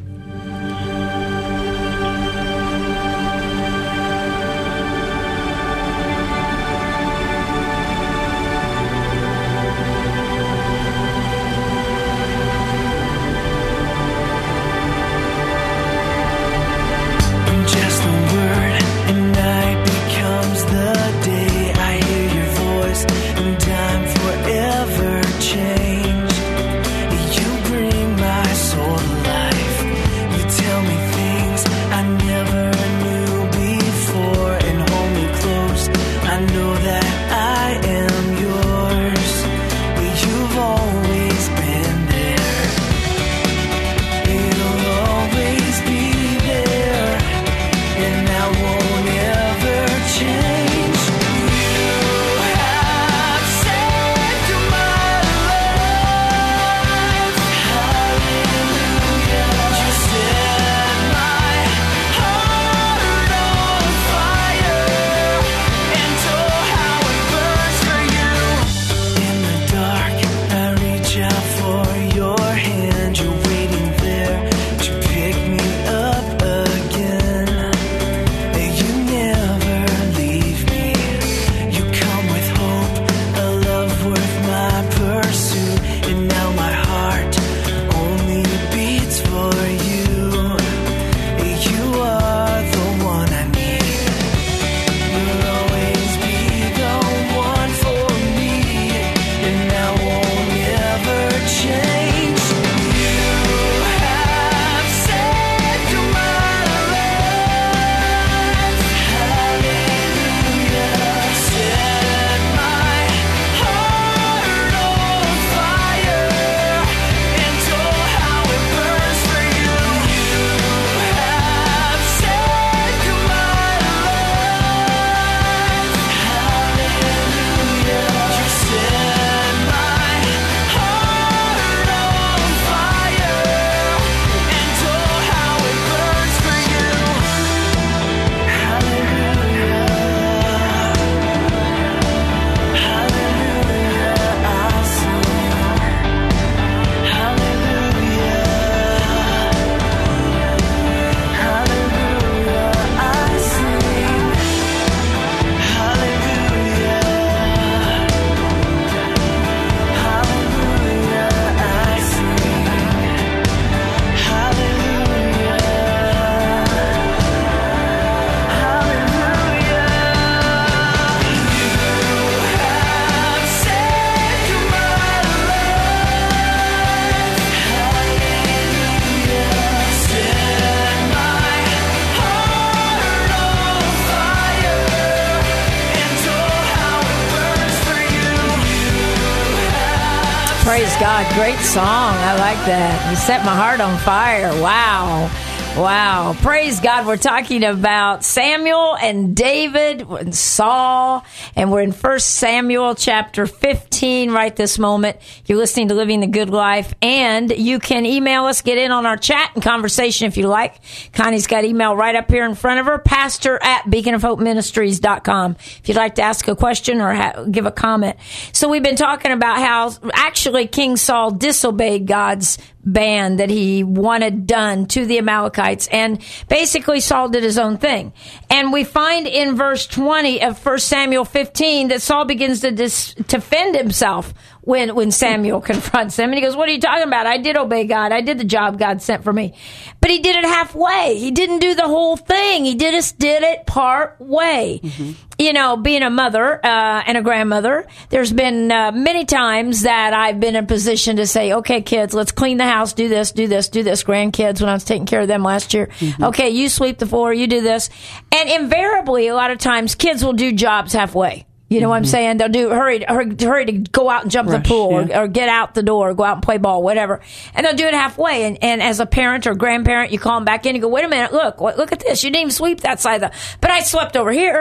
Just the word, and night becomes the day. I hear your voice, and I'm forever changed. You bring my soul to life. You tell me things I never knew before, and hold me close. I know that I am yours. You've always been there. It'll always be there. And I won't ever change. You have saved my life. Hallelujah. You set my heart on fire. And oh, how it burns for you. In the dark, I reach out for your hand. You're waiting there to pick me up again. You never leave me. You come with hope, a love worth my pursuit. And now my heart only beats for you. You are the one I need. You'll always be the one for me. And I won't ever change. You have saved my life. Hallelujah. Set my heart on fire. And oh, how it burns for you. You have saved my life. Hallelujah. You set my heart on fire. And oh, how it burns for you. Hallelujah. Hallelujah. I sing. Hallelujah. Hallelujah. I sing. Hallelujah. Hallelujah. I sing. Hallelujah. Hallelujah. You have saved my life. Hallelujah. Set my heart on fire. And oh, how it burns for you. You have Praise God. Great song. I like that. You set my heart on fire. Wow. Wow. Praise God. We're talking about Samuel and David and Saul, and we're in First Samuel chapter fifteen right this moment. You're listening to Living the Good Life, and you can email us, get in on our chat and conversation if you like. Connie's got email right up here in front of her, pastor at beacon of hope ministries dot com, if you'd like to ask a question or ha- give a comment. So we've been talking about how actually King Saul disobeyed God's ban that he wanted done to the Amalekites, and basically Saul did his own thing. And we find in verse twenty of First Samuel fifteen that Saul begins to dis- defend himself when when Samuel confronts him, and he goes, "What are you talking about? I did obey God. I did the job God sent for me." But he did it halfway. He didn't do the whole thing. He did it, did it part way. Mm-hmm. You know, being a mother uh, and a grandmother, there's been uh, many times that I've been in a position to say, "Okay, kids, let's clean the house, do this, do this, do this." Grandkids, when I was taking care of them last year, mm-hmm. "Okay, you sweep the floor, you do this," and invariably, a lot of times, kids will do jobs halfway. You know mm-hmm. what I'm saying? They'll do hurry, hurry, hurry to go out and jump Rush, the pool, yeah. or, or get out the door, go out and play ball, whatever. And they'll do it halfway. And, and as a parent or grandparent, you call them back in and go, "Wait a minute, look, look at this. You didn't even sweep that side of the." "But I swept over here."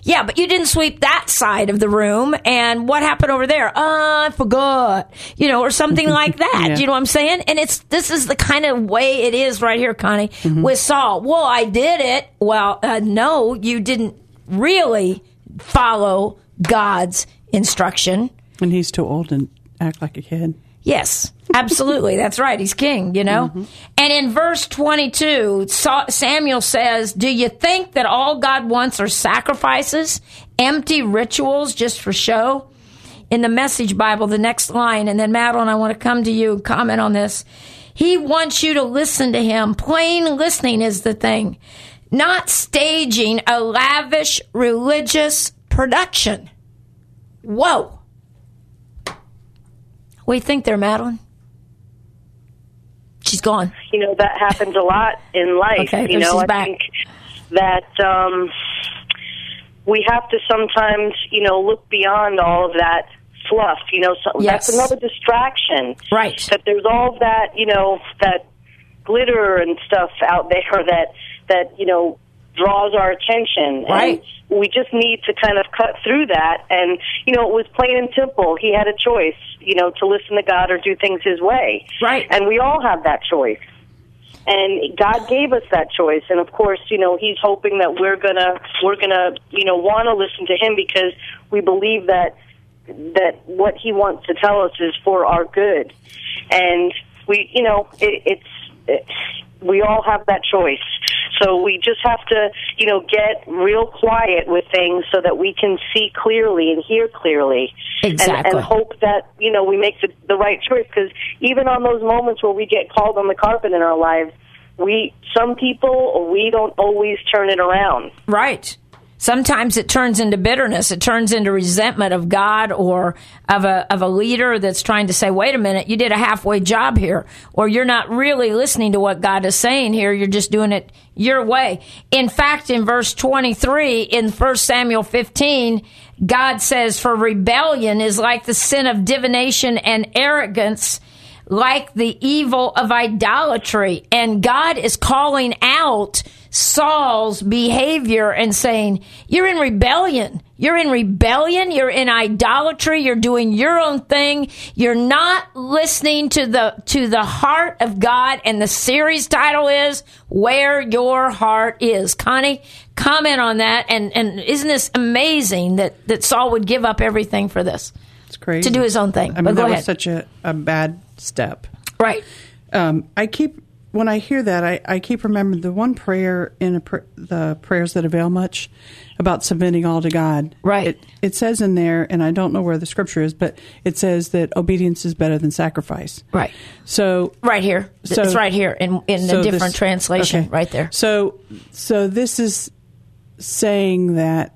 Yeah, but you didn't sweep that side of the room. And what happened over there? Uh, I forgot. You know, or something like that. Yeah. You know what I'm saying? And it's this is the kind of way it is right here, Connie, Mm-hmm. with Saul. Well, I did it. Well, uh, no, you didn't really follow God's instruction. And he's too old and act like a kid. Yes, absolutely. That's right. He's king, you know? Mm-hmm. And in verse twenty-two, Sa- Samuel says, do you think that all God wants are sacrifices, empty rituals just for show? In the Message Bible, the next line, and then Madeline, I want to come to you and comment on this. He wants you to listen to him. Plain listening is the thing, not staging a lavish religious production. Whoa. What do you think there, Madeline? She's gone. You know, that happens a lot in life. Okay, you she's know, I back. think that um, we have to sometimes, you know, look beyond all of that fluff. You know, so Yes. that's another distraction. Right. That there's all of that, you know, that glitter and stuff out there that that you know draws our attention. Right. And we just need to kind of cut through that. And, you know, it was plain and simple. He had a choice, you know, to listen to God or do things his way. Right. And we all have that choice. And God gave us that choice. And, of course, you know, he's hoping that we're going to, we're going to, you know, want to listen to him because we believe that, that what he wants to tell us is for our good. And we, you know, it, it's, it, we all have that choice. So we just have to, you know, get real quiet with things so that we can see clearly and hear clearly. Exactly. And, and hope that, you know, we make the, the right choice. Because even on those moments where we get called on the carpet in our lives, we, some people, we don't always turn it around. Right. Sometimes it turns into bitterness. It turns into resentment of God or of a of a leader that's trying to say, wait a minute, you did a halfway job here. Or you're not really listening to what God is saying here. You're just doing it your way. In fact, in verse twenty-three, in First Samuel fifteen, God says, for rebellion is like the sin of divination and arrogance, like the evil of idolatry. And God is calling out Saul's behavior and saying, you're in rebellion. You're in rebellion. You're in idolatry. You're doing your own thing. You're not listening to the, to the heart of God. And the series title is Where Your Heart Is. Connie, comment on that. And, and isn't this amazing that, that Saul would give up everything for this? It's crazy. To do his own thing. I mean, But go that ahead. was such a, a bad step. Right. Um, I keep when I hear that, I, I keep remembering the one prayer in a pr- the prayers that avail much about submitting all to God. Right. It, it says in there, and I don't know where the scripture is, but it says that obedience is better than sacrifice. Right. So Right here. So- it's right here in, in so a different this- translation. okay. Right there. So so this is saying that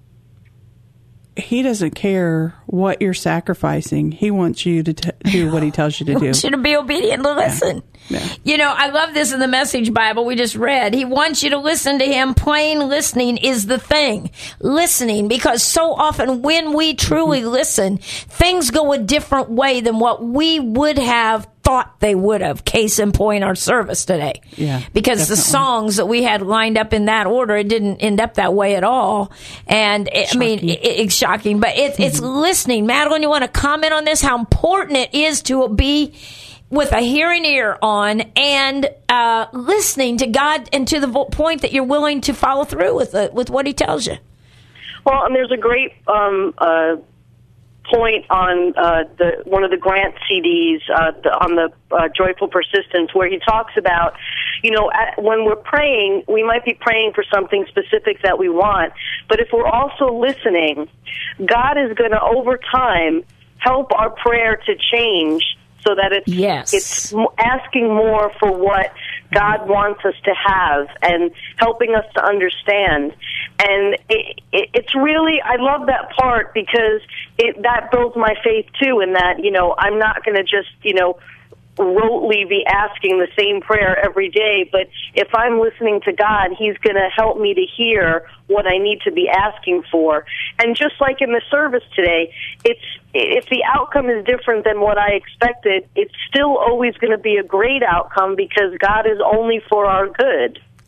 he doesn't care what you're sacrificing. He wants you to t- do what he tells you to do. You to be obedient to listen. Yeah. You know, I love this in the Message Bible we just read. He wants you to listen to him. Plain listening is the thing. Listening, because so often when we truly Mm-hmm. listen, things go a different way than what we would have thought they would have. Case in point, our service today. Yeah, Because the definitely. songs that we had lined up in that order, it didn't end up that way at all. And it, I mean, it, it's shocking, but it, it's Mm-hmm. listening. Madeline, you want to comment on this? How important it is to be with a hearing ear on and uh, listening to God, and to the vo- point that you're willing to follow through with it, with what he tells you. Well, and there's a great um, uh, point on uh, the one of the Grant C Ds uh, the, on the uh, Joyful Persistence, where he talks about, you know, at, when we're praying, we might be praying for something specific that we want, but if we're also listening, God is going to, over time, help our prayer to change so that it's, Yes. it's m- asking more for what God wants us to have and helping us to understand. And it, it, it's really, I love that part because it, that builds my faith too, in that, you know, I'm not going to just, you know, rotely be asking the same prayer every day, but if I'm listening to God, he's going to help me to hear what I need to be asking for. And just like in the service today, it's if the outcome is different than what I expected, it's still always going to be a great outcome because God is only for our good.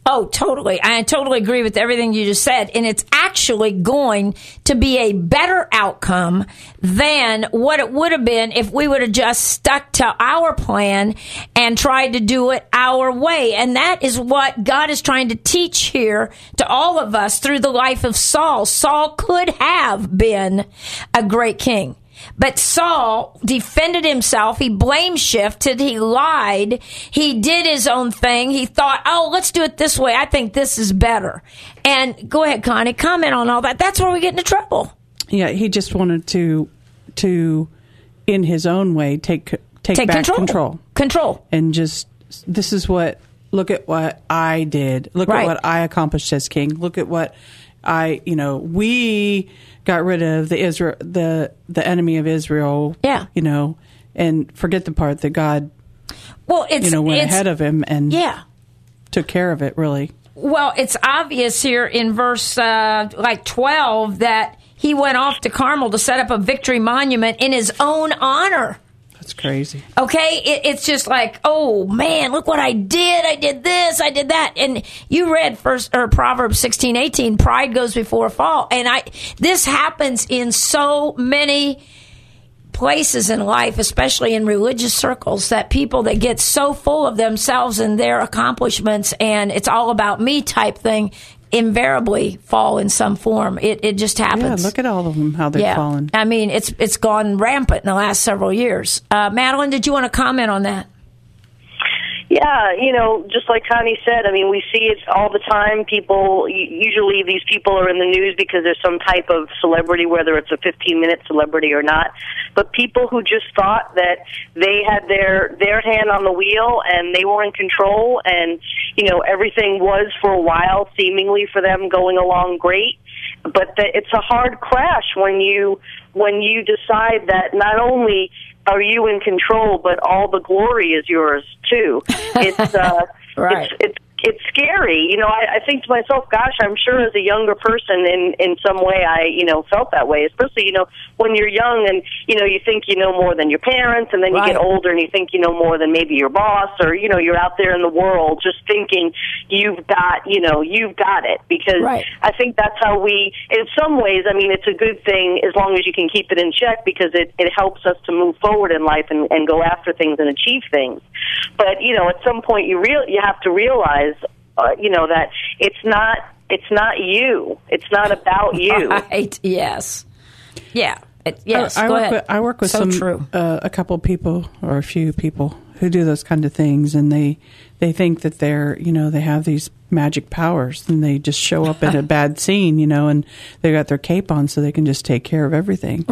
Oh, totally. I totally agree with everything you just said. And it's actually going to be a better outcome than what it would have been if we would have just stuck to our plan and tried to do it our way. And that is what God is trying to teach here to all of us through the life of Saul. Saul could have been a great king. But Saul defended himself. He blame shifted. He lied. He did his own thing. He thought, oh, let's do it this way. I think this is better. And go ahead, Connie, comment on all that. That's where we get into trouble. Yeah, he just wanted to, to in his own way, take take, Take back control. control. Control. And just, this is what, look at what I did. Look Right. at what I accomplished as king. Look at what I, you know, we got rid of the Israel, the the enemy of Israel. Yeah. You know, and forget the part that God, Well, it's you know, went it's, ahead of him and Yeah. took care of it, really. Well, it's obvious here in verse uh, like twelve that he went off to Carmel to set up a victory monument in his own honor. That's crazy. Okay, it, it's just like, oh man, look what I did! I did this, I did that, and you read first or Proverbs sixteen eighteen. Pride goes before a fall, and I this happens in so many places in life, especially in religious circles, that people that get so full of themselves and their accomplishments, and it's all about me type thing, invariably fall in some form. It it just Yeah, happens. look at all of them, how they've yeah, fallen. I mean, it's it's gone rampant in the last several years. Uh, Madeline, did you want to comment on that? Yeah, you know, just like Connie said, I mean, we see it all the time. People, usually these people are in the news because there's some type of celebrity, whether it's a fifteen-minute celebrity or not. But people who just thought that they had their, their hand on the wheel and they were in control and, you know, everything was for a while seemingly for them going along great. But the, it's a hard crash when you when you decide that not only are you in control, but all the glory is yours too. It's uh, Right. it's, it's it's scary. You know, I, I think to myself, gosh, I'm sure as a younger person in in some way I, you know, felt that way. Especially, you know, when you're young and, you know, you think you know more than your parents, and then you Right. get older and you think you know more than maybe your boss, or, you know, you're out there in the world just thinking you've got, you know, you've got it. Because Right. I think that's how we, in some ways, I mean, it's a good thing as long as you can keep it in check, because it, it helps us to move forward in life and, and go after things and achieve things. But, you know, at some point you real you have to realize, uh, you know, that it's not it's not you. It's not about you. Right. Yes. Yeah. It, yes. I, I go work ahead. With, I work with so some true. Uh, a couple people or a few people who do those kind of things, and they they think that they're, you know, they have these magic powers, and they just show up in a bad scene, you know, and they got their cape on so they can just take care of everything.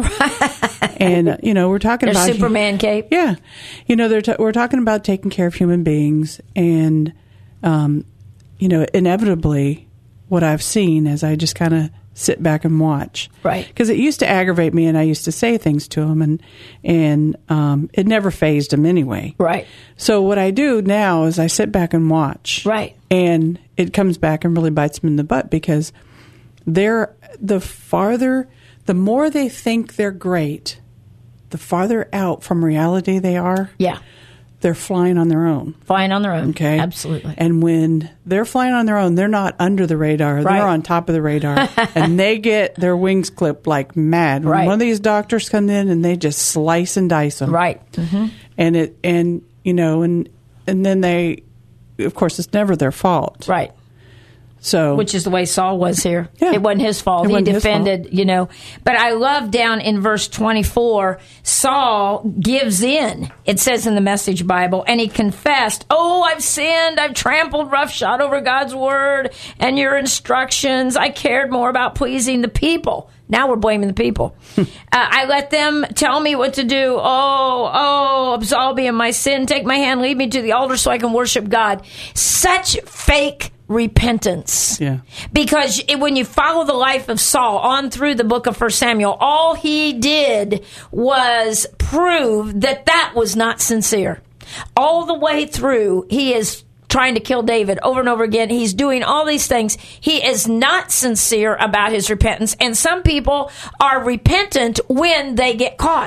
And uh, you know, we're talking Their about Superman cape. Yeah, you know, they're t- we're talking about taking care of human beings, and um, you know, inevitably, what I've seen is I just kind of sit back and watch, Right. Because it used to aggravate me, and I used to say things to them, and and um, it never fazed them anyway. Right. So what I do now is I sit back and watch, Right. and it comes back and really bites them in the butt, because they're the farther, the more they think they're great, the farther out from reality they are. Yeah. They're flying on their own. Flying on their own. Okay. Absolutely. And when they're flying on their own, they're not under the radar. Right. They're on top of the radar. And they get their wings clipped like mad. When Right. one of these doctors come in and they just slice and dice them. Right. hmm And it, and, you know, and, and then they, of course, it's never their fault. Right. So, Which is the way Saul was here. Yeah. It wasn't his fault. It He wasn't his defended, you know. But I love down in verse twenty-four, Saul gives in, it says in the Message Bible, and he confessed, oh, I've sinned. I've trampled roughshod over God's word and your instructions. I cared more about pleasing the people. Now we're blaming the people. uh, I let them tell me what to do. Oh, oh, absolve me of my sin. Take my hand, lead me to the altar so I can worship God. Such fake repentance. Yeah. Because it, when you follow the life of Saul on through the book of First Samuel, all he did was prove that that was not sincere. All the way through, he is trying to kill David over and over again. He's doing all these things. He is not sincere about his repentance. And some people are repentant when they get caught.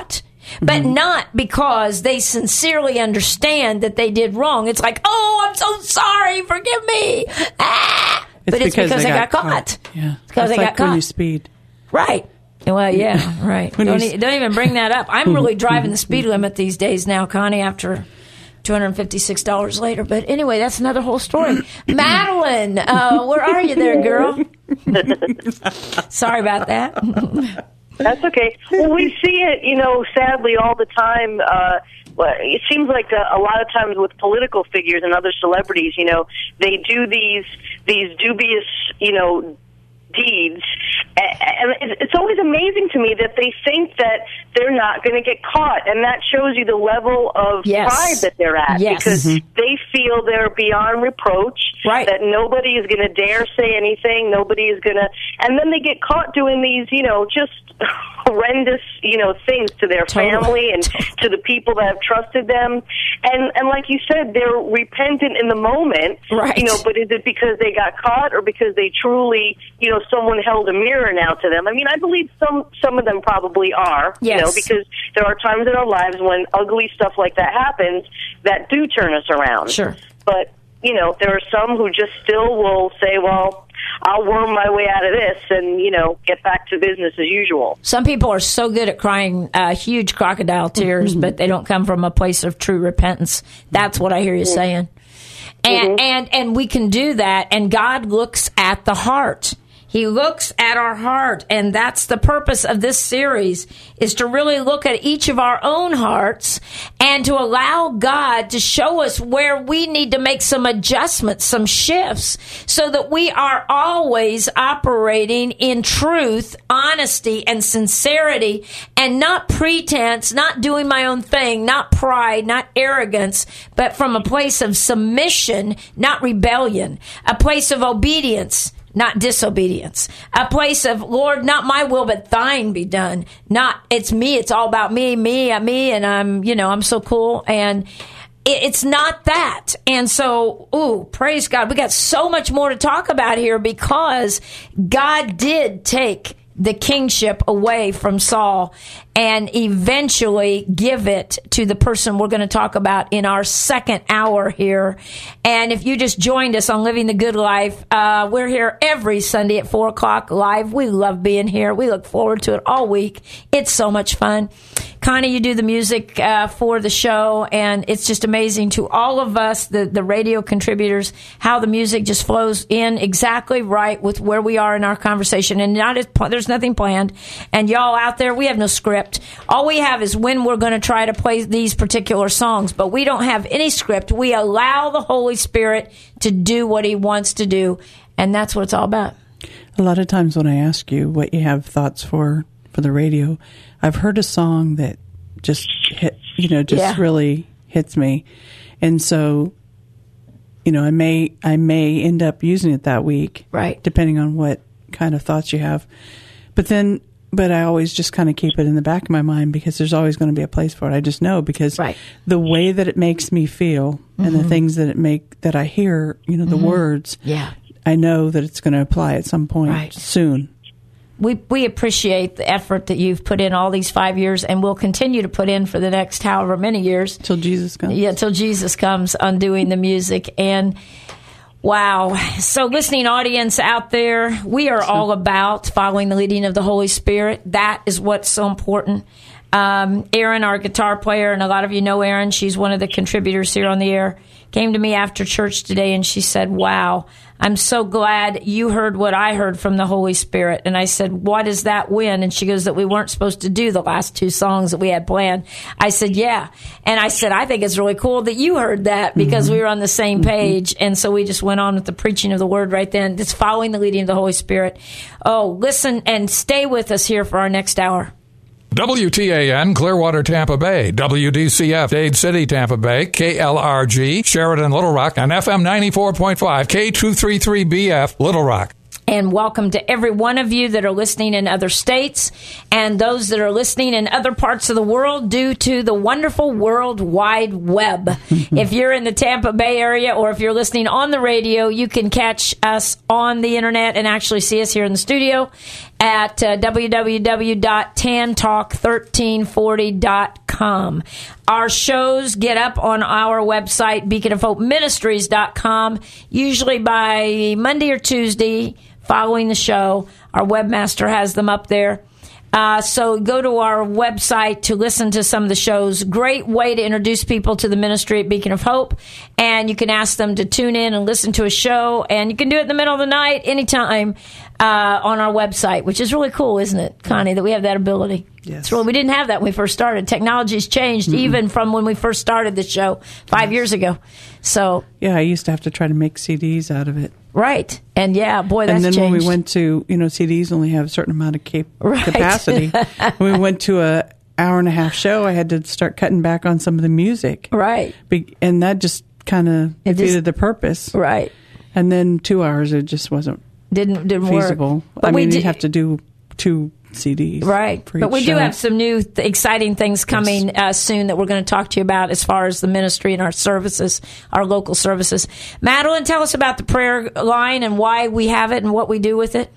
but not because they sincerely understand that they did wrong. It's like, oh, I'm so sorry, forgive me. Ah! It's but it's because, they got, got caught. Yeah, It's because It's they like got when you caught. speed. Right. Well, yeah, right. When Don't, you- e- don't even bring that up. I'm really driving the speed limit these days now, Connie, after two hundred fifty-six dollars later. But anyway, that's another whole story. Madeline, uh, where are you there, girl? Sorry about that. That's okay. Well, we see it, you know, sadly all the time. Uh, well, it seems like a, a lot of times with political figures and other celebrities, you know, they do these these dubious, you know, deeds. And it's always amazing to me that they think that they're not going to get caught, and that shows you the level of Yes. pride that they're at. Yes. Because they feel they're beyond reproach, Right. that nobody is going to dare say anything, nobody is going to, and then they get caught doing these, you know, just horrendous, you know, things to their Totally. family and to the people that have trusted them. And and like you said, they're repentant in the moment, Right. you know, but is it because they got caught or because they truly, you know, someone held a mirror out to them? I mean, I believe some some of them probably are, you know, Yes. because there are times in our lives when ugly stuff like that happens that do turn us around. Sure. But, you know, there are some who just still will say, well, I'll worm my way out of this and, you know, get back to business as usual. Some people are so good at crying uh, huge crocodile tears, but they don't come from a place of true repentance. That's what I hear you saying. And, and, and we can do that, and God looks at the heart. He looks at our heart, and that's the purpose of this series, is to really look at each of our own hearts and to allow God to show us where we need to make some adjustments, some shifts, so that we are always operating in truth, honesty, and sincerity, and not pretense, not doing my own thing, not pride, not arrogance, but from a place of submission, not rebellion, a place of obedience, not disobedience. A place of, Lord, not my will, but thine be done. Not, it's me, it's all about me, me, uh, me, and I'm, you know, I'm so cool. And it, it's not that. And so, ooh, praise God. We got so much more to talk about here because God did take the kingship away from Saul and eventually give it to the person we're going to talk about in our second hour here. And if you just joined us on Living the Good Life, uh, we're here every Sunday at four o'clock live. We love being here. We look forward to it all week. It's so much fun. Connie, you do the music uh, for the show, and it's just amazing to all of us, the, the radio contributors, how the music just flows in exactly right with where we are in our conversation. And not as, there's nothing planned. And y'all out there, we have no script. All we have is when we're going to try to play these particular songs, but we don't have any script. We allow the Holy Spirit to do what he wants to do, and that's what it's all about. A lot of times when I ask you what you have thoughts for for the radio, I've heard a song that just hit, you know, just Yeah. really hits me. And so, you know, I may I may end up using it that week. Right. Depending on what kind of thoughts you have. But then but I always just kind of keep it in the back of my mind because there's always going to be a place for it. I just know because Right. the way that it makes me feel mm-hmm. and the things that it make that I hear, you know, the mm-hmm. words, Yeah. I know that it's going to apply at some point Right. soon. We we appreciate the effort that you've put in all these five years and will continue to put in for the next however many years. Till Jesus comes. Yeah, till Jesus comes on doing the music. And wow. So listening audience out there, we are all about following the leading of the Holy Spirit. That is what's so important. Um, Erin, our guitar player, and a lot of you know Erin, she's one of the contributors here on the air, came to me after church today and she said, wow, I'm so glad you heard what I heard from the Holy Spirit. And I said, what is that when? And she goes, that we weren't supposed to do the last two songs that we had planned. I said, yeah. And I said, I think it's really cool that you heard that because mm-hmm. we were on the same page. Mm-hmm. And so we just went on with the preaching of the word right then. It's following the leading of the Holy Spirit. Oh, listen and stay with us here for our next hour. W T A N, Clearwater, Tampa Bay. W D C F, Dade City, Tampa Bay. K L R G, Sheridan, Little Rock. And F M ninety-four point five, K two thirty-three B F, Little Rock. And welcome to every one of you that are listening in other states and those that are listening in other parts of the world due to the wonderful World Wide Web. If you're in the Tampa Bay area or if you're listening on the radio, you can catch us on the internet and actually see us here in the studio at uh, w w w dot tan talk thirteen forty dot com. Our shows get up on our website, beacon of hope ministries dot com, usually by Monday or Tuesday following the show. Our webmaster has them up there. Uh, so go to our website to listen to some of the shows. Great way to introduce people to the ministry at Beacon of Hope. And you can ask them to tune in and listen to a show. And you can do it in the middle of the night, anytime, uh, on our website, which is really cool, isn't it, Connie, that we have that ability? Yes. It's really, we didn't have that when we first started. Technology's changed mm-hmm. even from when we first started the show five years ago. So yeah, I used to have to try to make C Ds out of it. Right. And yeah, boy, that's changed. And then changed. when we went to, you know, C Ds only have a certain amount of cap- right. capacity. When we went to a hour and a half show, I had to start cutting back on some of the music. Right. Be- and that just kind of defeated just, the purpose. Right. And then two hours, it just wasn't didn't didn't feasible. Work. But I mean, you have to do two C Ds. Right. But we show. do have some new th- exciting things coming yes. uh, soon that we're going to talk to you about as far as the ministry and our services, our local services. Madeline, tell us about the prayer line and why we have it and what we do with it.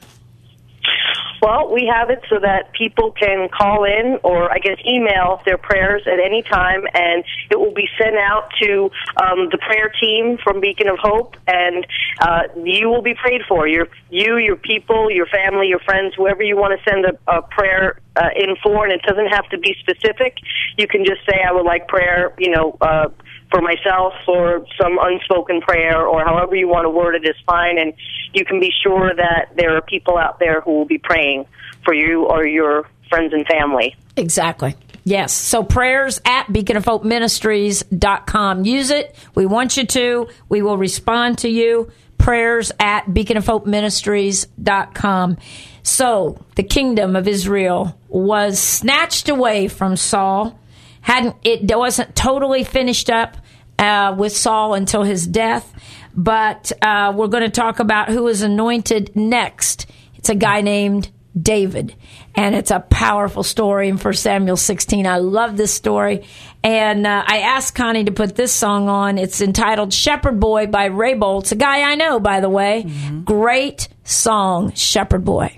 Well, we have it so that people can call in or, I guess, email their prayers at any time, and it will be sent out to um, the prayer team from Beacon of Hope, and uh, you will be prayed for. Your, you, your people, your family, your friends, whoever you want to send a, a prayer uh, in for, and it doesn't have to be specific. You can just say, I would like prayer, you know, uh, for myself or some unspoken prayer or however you want to word it is fine, and you can be sure that there are people out there who will be praying for you or your friends and family. Exactly. Yes. So prayers at beacon of hope ministries dot com. Use it. We want you to. We will respond to you. Prayers at beacon of hope ministries dot com. So the kingdom of Israel was snatched away from Saul. Hadn't it wasn't totally finished up uh, with Saul until his death, but uh, we're going to talk about who is anointed next. It's a guy named David, and it's a powerful story in First Samuel sixteen. I love this story, and uh, I asked Connie to put this song on. It's entitled "Shepherd Boy" by Ray Boltz, a guy I know, by the way. Mm-hmm. Great song, "Shepherd Boy."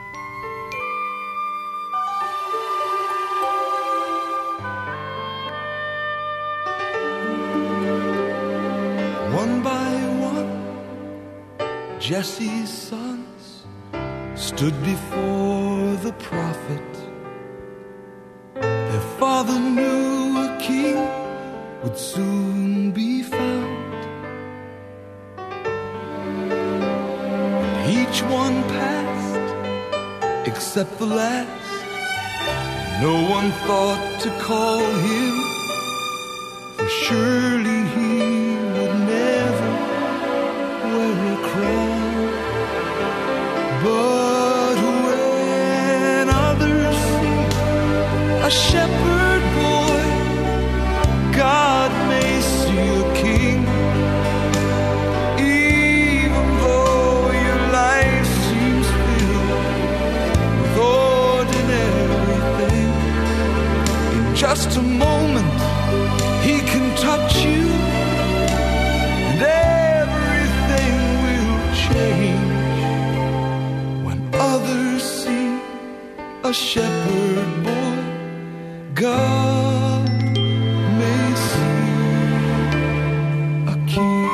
One by one, Jesse's sons stood before the prophet. Their father knew a king would soon be found. And each one passed except the last. No one thought to call him, for surely he would never wear a crown. But when others see a shepherd boy, God may see a king. Even though your life seems filled with ordinary things, in just a moment he can touch you, and everything will change. When others see a shepherd boy, God may see a king.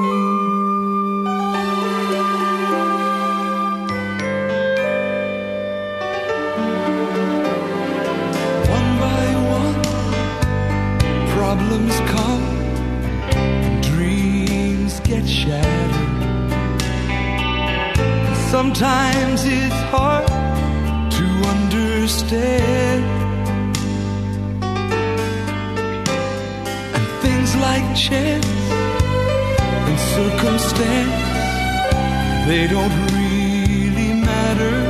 One by one, problems come and dreams get shattered. Sometimes it's hard to understand, and things like chance and circumstance, they don't really matter.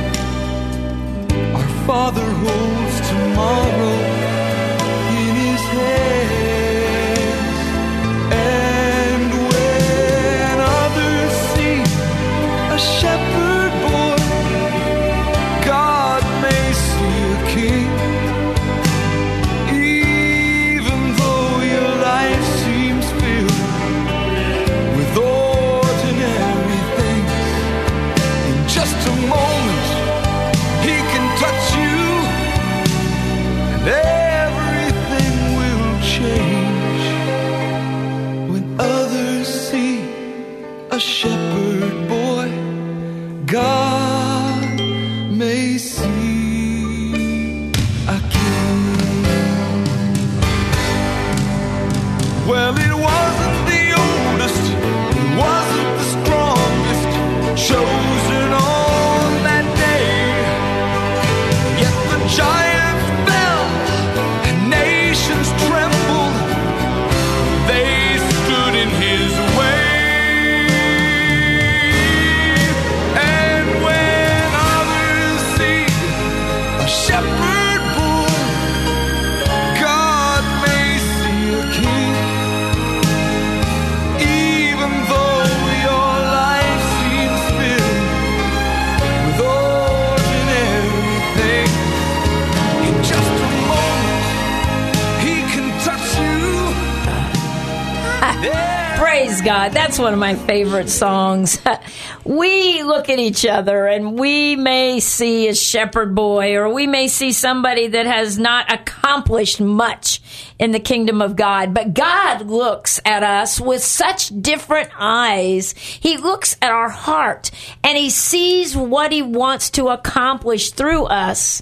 Our Father holds tomorrow in his hands. And when others see a shepherd touch you, and everything will change. When others see a shepherd boy, God may see a king. Well, it wasn't the oldest, it wasn't the strongest, chosen on that day. Yet the giants fell and nations trembled. They stood in his way. And when others see a shepherd boy, God may see a king. Even though your life seems filled with ordinary things, in just a moment he can touch you. Praise God. That's one of my favorite songs. We look at each other and we may see a shepherd boy, or we may see somebody that has not accomplished much in the kingdom of God. But God looks at us with such different eyes. He looks at our heart and he sees what he wants to accomplish through us.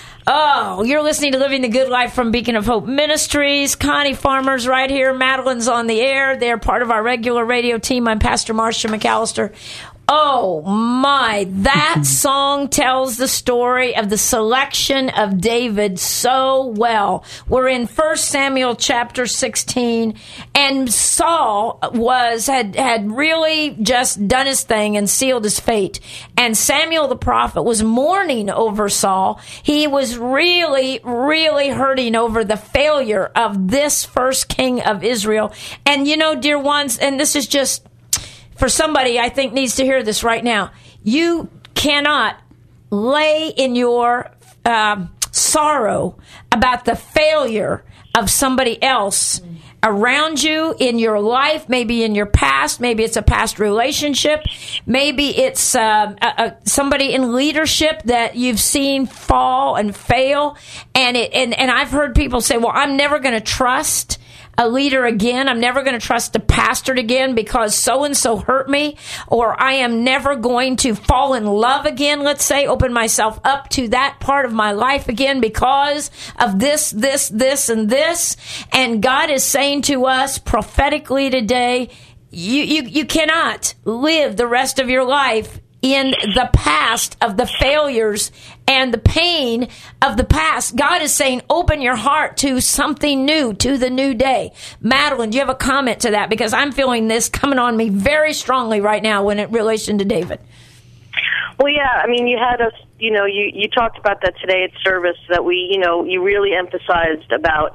Oh, you're listening to Living the Good Life from Beacon of Hope Ministries. Connie Farmer's right here. Madeline's on the air. They're part of our regular radio team. I'm Pastor Marcia McAllister. Oh, my. That song tells the story of the selection of David so well. We're in First Samuel chapter sixteen, and Saul was had, had really just done his thing and sealed his fate. And Samuel the prophet was mourning over Saul. He was really, really hurting over the failure of this first king of Israel. And, you know, dear ones, and this is just for somebody I think needs to hear this right now. You cannot lay in your uh, sorrow about the failure of somebody else around you in your life, maybe in your past, maybe it's a past relationship, maybe it's uh, a, a, somebody in leadership that you've seen fall and fail. And, it, and, and I've heard people say, well, I'm never going to trust a leader again. I'm never going to trust a pastor again because so-and-so hurt me, or I am never going to fall in love again, let's say, open myself up to that part of my life again because of this, this, this, and this. And God is saying to us prophetically today, you, you, you cannot live the rest of your life in the past of the failures and the pain of the past. God is saying, open your heart to something new, to the new day. Madeline, do you have a comment to that? Because I'm feeling this coming on me very strongly right now when in relation to David. Well, yeah, I mean, you had us, you know, you, you talked about that today at service, that we, you know, you really emphasized about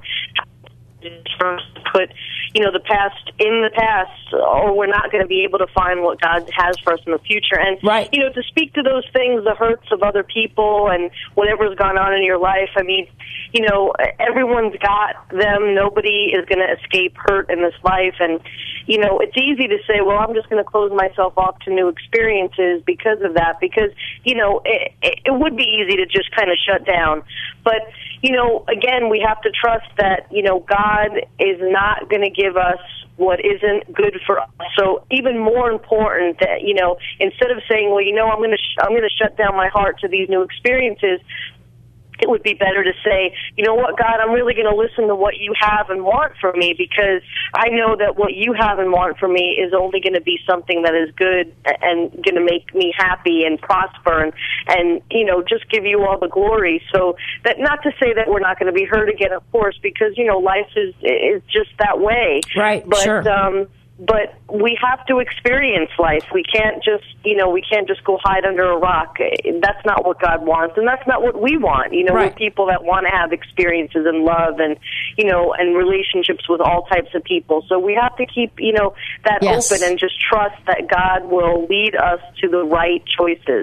first put, you know, the past in the past, or we're not going to be able to find what God has for us in the future. And, right. you know, to speak to those things, the hurts of other people and whatever's gone on in your life, I mean, you know, everyone's got them. Nobody is going to escape hurt in this life. And, you know, it's easy to say, well, I'm just going to close myself off to new experiences because of that, because, you know, it, it would be easy to just kind of shut down. But, you know, again, we have to trust that, you know, God is not going to give us what isn't good for us. So even more important that, you know, instead of saying, well, you know, I'm going to sh- I'm going to shut down my heart to these new experiences, it would be better to say, you know what, God, I'm really going to listen to what you have and want for me, because I know that what you have and want for me is only going to be something that is good and going to make me happy and prosper and, and, you know, just give you all the glory. So that, not to say that we're not going to be hurt again, of course, because, you know, life is, is just that way. Right, but, sure. um, But we have to experience life. We can't just, you know, we can't just go hide under a rock. That's not what God wants, and that's not what we want. You know, right. We're people that want to have experiences and love and, you know, and relationships with all types of people. So we have to keep, you know, that yes. open and just trust that God will lead us to the right choices.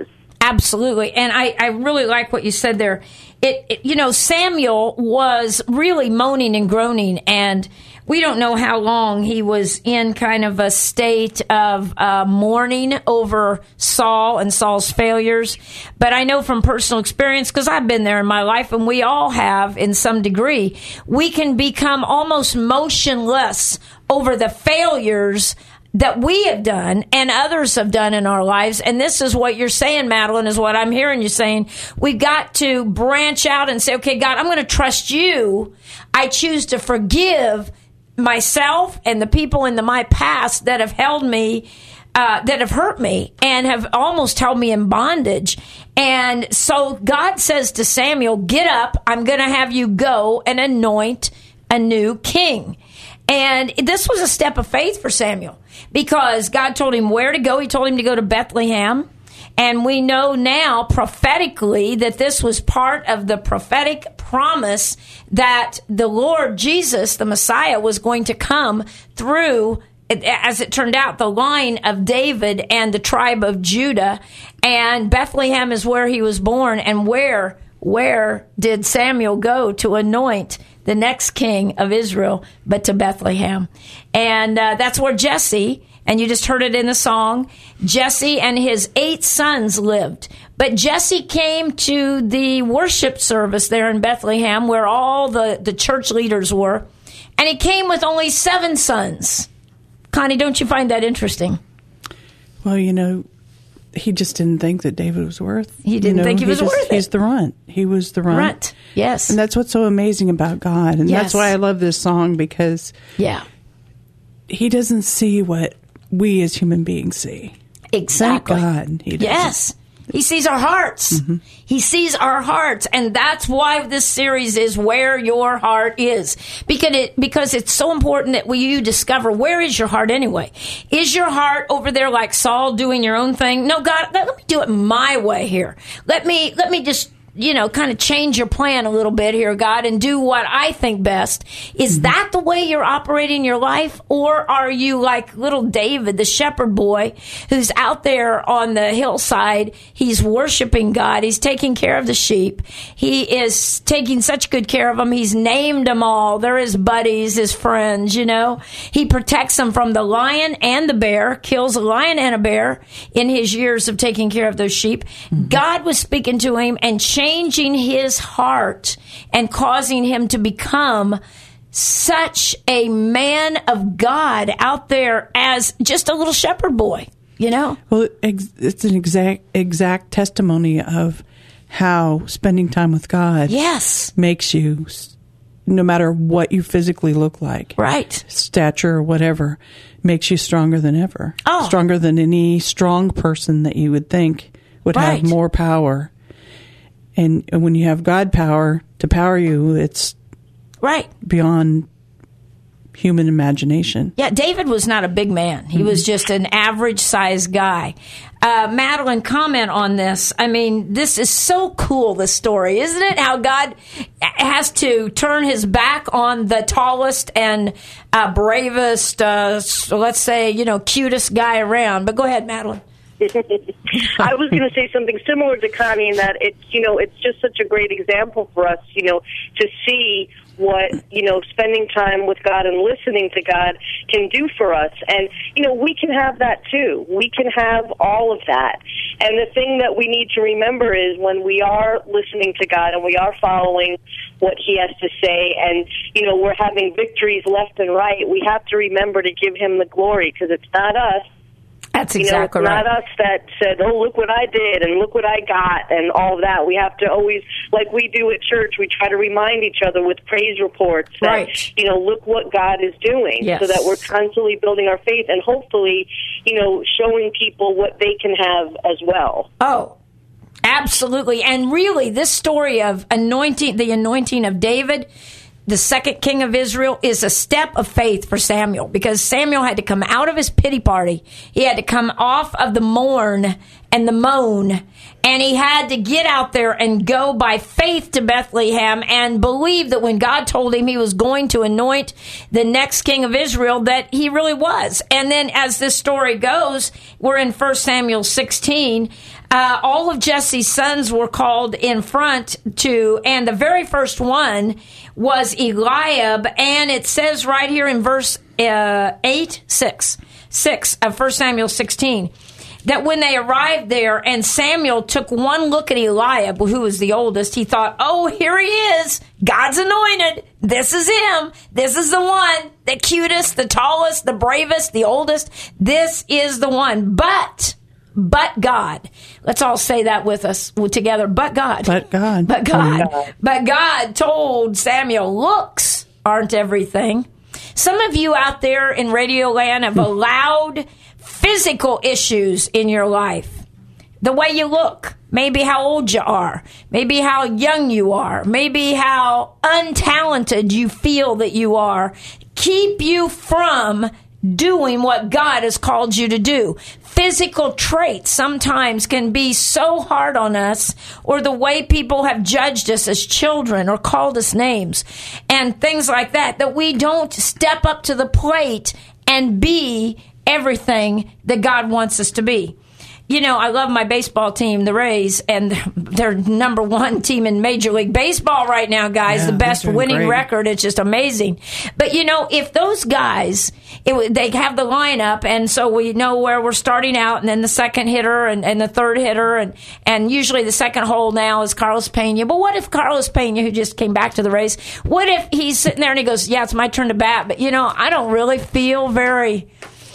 Absolutely. And I, I really like what you said there. It, it, you know, Samuel was really moaning and groaning, and we don't know how long he was in kind of a state of uh, mourning over Saul and Saul's failures. But I know from personal experience, because I've been there in my life, and we all have in some degree, we can become almost motionless over the failures that we have done and others have done in our lives. And this is what you're saying, Madeline, is what I'm hearing you saying. We've got to branch out and say, okay, God, I'm going to trust you. I choose to forgive myself and the people in the, my past that have held me, uh, that have hurt me and have almost held me in bondage. And so God says to Samuel, get up. I'm going to have you go and anoint a new king. And this was a step of faith for Samuel because God told him where to go. He told him to go to Bethlehem. And we know now prophetically that this was part of the prophetic promise that the Lord Jesus, the Messiah, was going to come through, as it turned out, the line of David and the tribe of Judah. And Bethlehem is where he was born. And where, where did Samuel go to anoint the next king of Israel, but to Bethlehem? And uh, that's where Jesse, and you just heard it in the song, Jesse and his eight sons lived. But Jesse came to the worship service there in Bethlehem where all the, the church leaders were, and he came with only seven sons. Connie, don't you find that interesting? Well, you know, he just didn't think that David was worth. He didn't you know, think he was just, worth it. He's the runt. He was the runt. Runt, yes. And that's what's so amazing about God. And Yes. that's why I love this song, because Yeah, he doesn't see what we as human beings see. exactly. Thank God he doesn't. Yes. He sees our hearts. Mm-hmm. He sees our hearts. And that's why this series is Where Your Heart Is. Because it because it's so important that we, you discover, where is your heart anyway? Is your heart over there like Saul doing your own thing? No, God, let, let me do it my way here. Let me let me just, you know, kind of change your plan a little bit here, God, and do what I think best. Is Mm-hmm. that the way you're operating your life? Or are you like little David, the shepherd boy, who's out there on the hillside? He's worshiping God. He's taking care of the sheep. He is taking such good care of them. He's named them all. They're his buddies, his friends, you know. He protects them from the lion and the bear, kills a lion and a bear in his years of taking care of those sheep. Mm-hmm. God was speaking to him and changing his heart and causing him to become such a man of God out there as just a little shepherd boy, you know? Well, ex- it's an exact exact testimony of how spending time with God Yes. makes you, s- no matter what you physically look like, Right. stature or whatever, makes you stronger than ever. Oh. Stronger than any strong person that you would think would Right. have more power. And and when you have God power to power you, it's Right. beyond human imagination. Yeah, David was not a big man. He was just an average sized guy. Uh, Madeline, comment on this. I mean, this is so cool, this story, isn't it? How God has to turn his back on the tallest and uh, bravest, uh, so let's say, you know, cutest guy around. But go ahead, Madeline. I was going to say something similar to Connie in that it's, you know, it's just such a great example for us, you know, to see what, you know, spending time with God and listening to God can do for us. And, you know, we can have that too. We can have all of that. And the thing that we need to remember is when we are listening to God and we are following what he has to say and, you know, we're having victories left and right, we have to remember to give him the glory because it's not us. That's You know, exactly it's right. not us that said, oh, look what I did and look what I got and all of that. We have to always, like we do at church, we try to remind each other with praise reports that, Right. you know, look what God is doing Yes. so that we're constantly building our faith and hopefully, you know, showing people what they can have as well. Oh, absolutely. And really, this story of anointing, the anointing of David, the second king of Israel, is a step of faith for Samuel because Samuel had to come out of his pity party. He had to come off of the mourn and the moan, and he had to get out there and go by faith to Bethlehem and believe that when God told him he was going to anoint the next king of Israel, that he really was. And then as this story goes, we're in First Samuel sixteen. Uh, all of Jesse's sons were called in front to, and the very first one was Eliab, and it says right here in verse uh, eight, six, six of First Samuel sixteen, that when they arrived there and Samuel took one look at Eliab, who was the oldest, he thought, oh, here he is, God's anointed. This is him. This is the one, the cutest, the tallest, the bravest, the oldest. This is the one. But, but God. Let's all say that with us together. But God. But God. But God. But God told Samuel, looks aren't everything. Some of you out there in Radio Land have allowed physical issues in your life. The way you look, maybe how old you are, maybe how young you are, maybe how untalented you feel that you are, keep you from doing what God has called you to do. Physical traits sometimes can be so hard on us, or the way people have judged us as children or called us names and things like that, that we don't step up to the plate and be everything that God wants us to be. You know, I love my baseball team, the Rays, and they're number one team in Major League Baseball right now, guys. Yeah, the best they're doing winning great. record. It's just amazing. But, you know, if those guys, it, they have the lineup, and so we know where we're starting out, and then the second hitter and, and the third hitter, and, and usually the second hole now is Carlos Pena. But what if Carlos Pena, who just came back to the Rays, what if he's sitting there and he goes, yeah, it's my turn to bat, but, you know, I don't really feel very...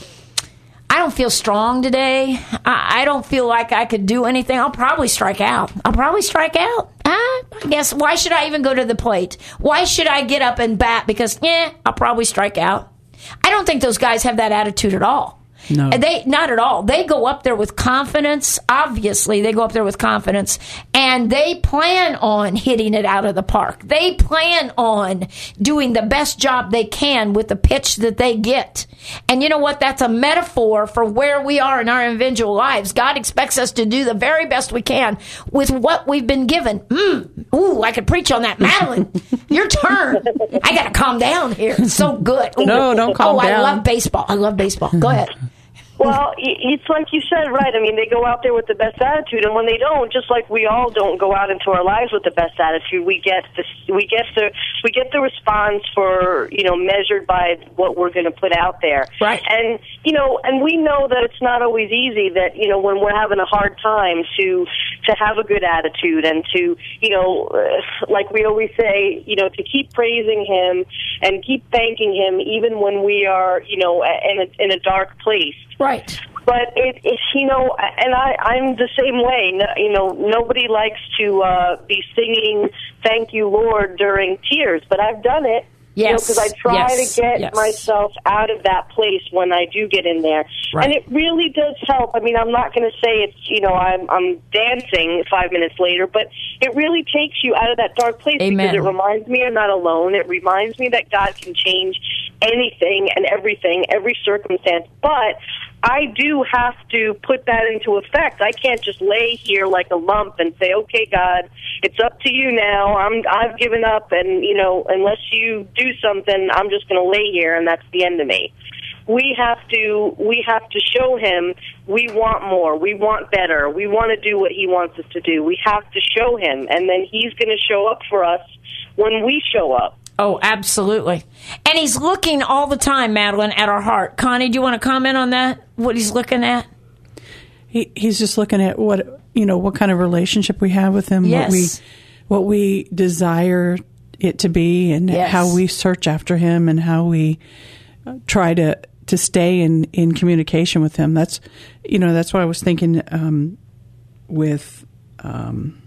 I don't feel strong today. I, I don't feel like I could do anything. I'll probably strike out. I'll probably strike out. I, I guess, why should I even go to the plate? Why should I get up and bat? Because, yeah, I'll probably strike out. I don't think those guys have that attitude at all. No. They, not at all. They go up there with confidence. Obviously, they go up there with confidence, and they plan on hitting it out of the park. They plan on doing the best job they can with the pitch that they get. And you know what? That's a metaphor for where we are in our individual lives. God expects us to do the very best we can with what we've been given. Mm. Ooh, I could preach on that. Madeline, your turn. I got to calm down here. It's so good. Ooh. No, don't calm oh, down. I love baseball. I love baseball. Go ahead. Well, it's like you said, right? I mean, they go out there with the best attitude, and when they don't, just like we all don't go out into our lives with the best attitude, we get the we get the we get the response for you know measured by what we're going to put out there, right? And you know, and we know that it's not always easy. That you know, when we're having a hard time, to to have a good attitude and to you know, uh, like we always say, you know, to keep praising Him and keep thanking Him, even when we are you know in a, in a dark place. Right. But it, it's you know, and I, I'm the same way. No, you know, nobody likes to uh, be singing "Thank You, Lord" during tears, but I've done it. Yes. Because I try yes. to get yes. myself out of that place when I do get in there, Right. and it really does help. I mean, I'm not going to say it's you know I'm I'm dancing five minutes later, but it really takes you out of that dark place. Amen. Because it reminds me I'm not alone. It reminds me that God can change anything and everything, every circumstance, but I do have to put that into effect. I can't just lay here like a lump and say, "Okay, God, it's up to you now. I'm I've given up, and you know, unless you do something, I'm just going to lay here, and that's the end of me." We have to we have to show Him we want more, we want better, we want to do what He wants us to do. We have to show Him, and then He's going to show up for us when we show up. Oh, absolutely. And He's looking all the time, Madeline, at our heart. Connie, do you want to comment on that? What He's looking at? He he's just looking at what you know, what kind of relationship we have with Him, Yes. what we what we desire it to be, and Yes. how we search after Him, and how we uh, try to to stay in, in communication with Him. That's you know that's what I was thinking um, with um,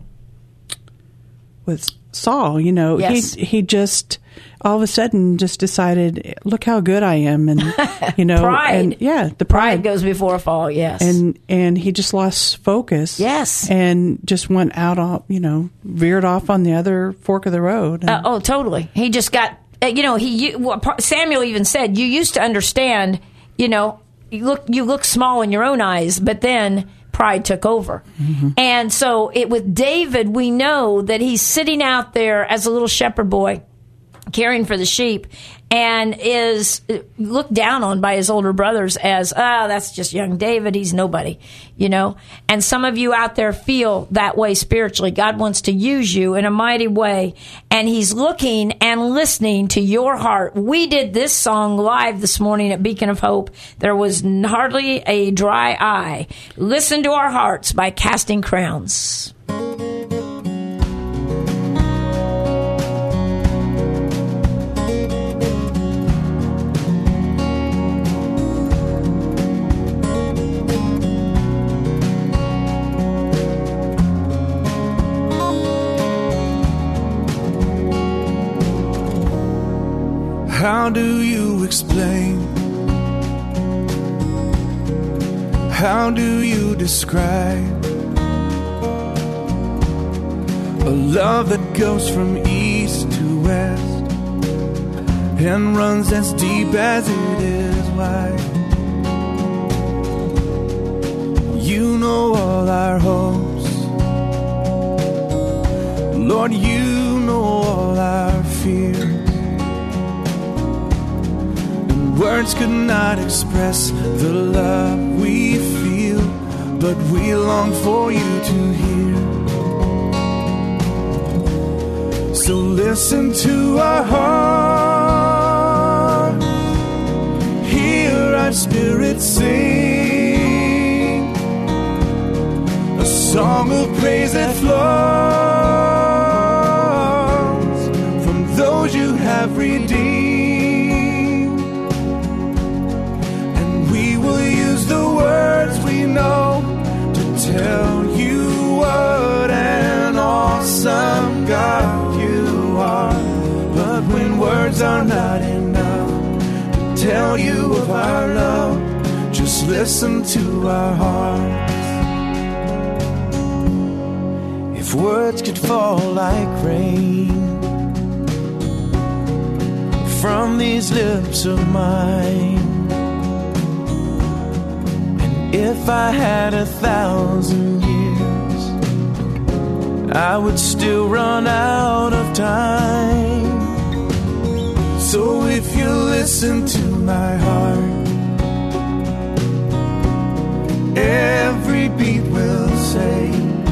with Saul. You know, Yes. he he just all of a sudden just decided, look how good I am, and you know, Pride. and yeah, the Pride pride. goes before a fall, yes. and and he just lost focus. Yes. and just went out off, you know, veered off on the other fork of the road. And- Uh, oh, totally. He just got, uh, you know, he. You, well, Samuel even said, "You used to understand, you know, you look, you look small in your own eyes, but then pride took over." Mm-hmm. And so, it with David, we know that he's sitting out there as a little shepherd boy, caring for the sheep, and is looked down on by his older brothers as, ah, oh, that's just young David. He's nobody, you know. And some of you out there feel that way spiritually. God wants to use you in a mighty way, and he's looking and listening to your heart. We did this song live this morning at Beacon of Hope. There was hardly a dry eye. Listen to Our Hearts by Casting Crowns. How do you explain? How do you describe a love that goes from east to west and runs as deep as it is wide? You know all our hopes, Lord, you know all our fears. Words could not express the love we feel, but we long for you to hear. So listen to our heart, hear our spirit sing, a song of praise that flows from those you have redeemed. Tell you what an awesome God you are. But when words are not enough to tell you of our love, just listen to our hearts. If words could fall like rain from these lips of mine, if I had a thousand years, I would still run out of time. So if you listen to my heart, every beat will say,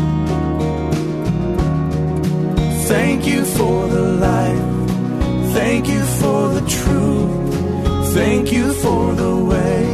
thank you for the life, thank you for the truth, thank you for the way.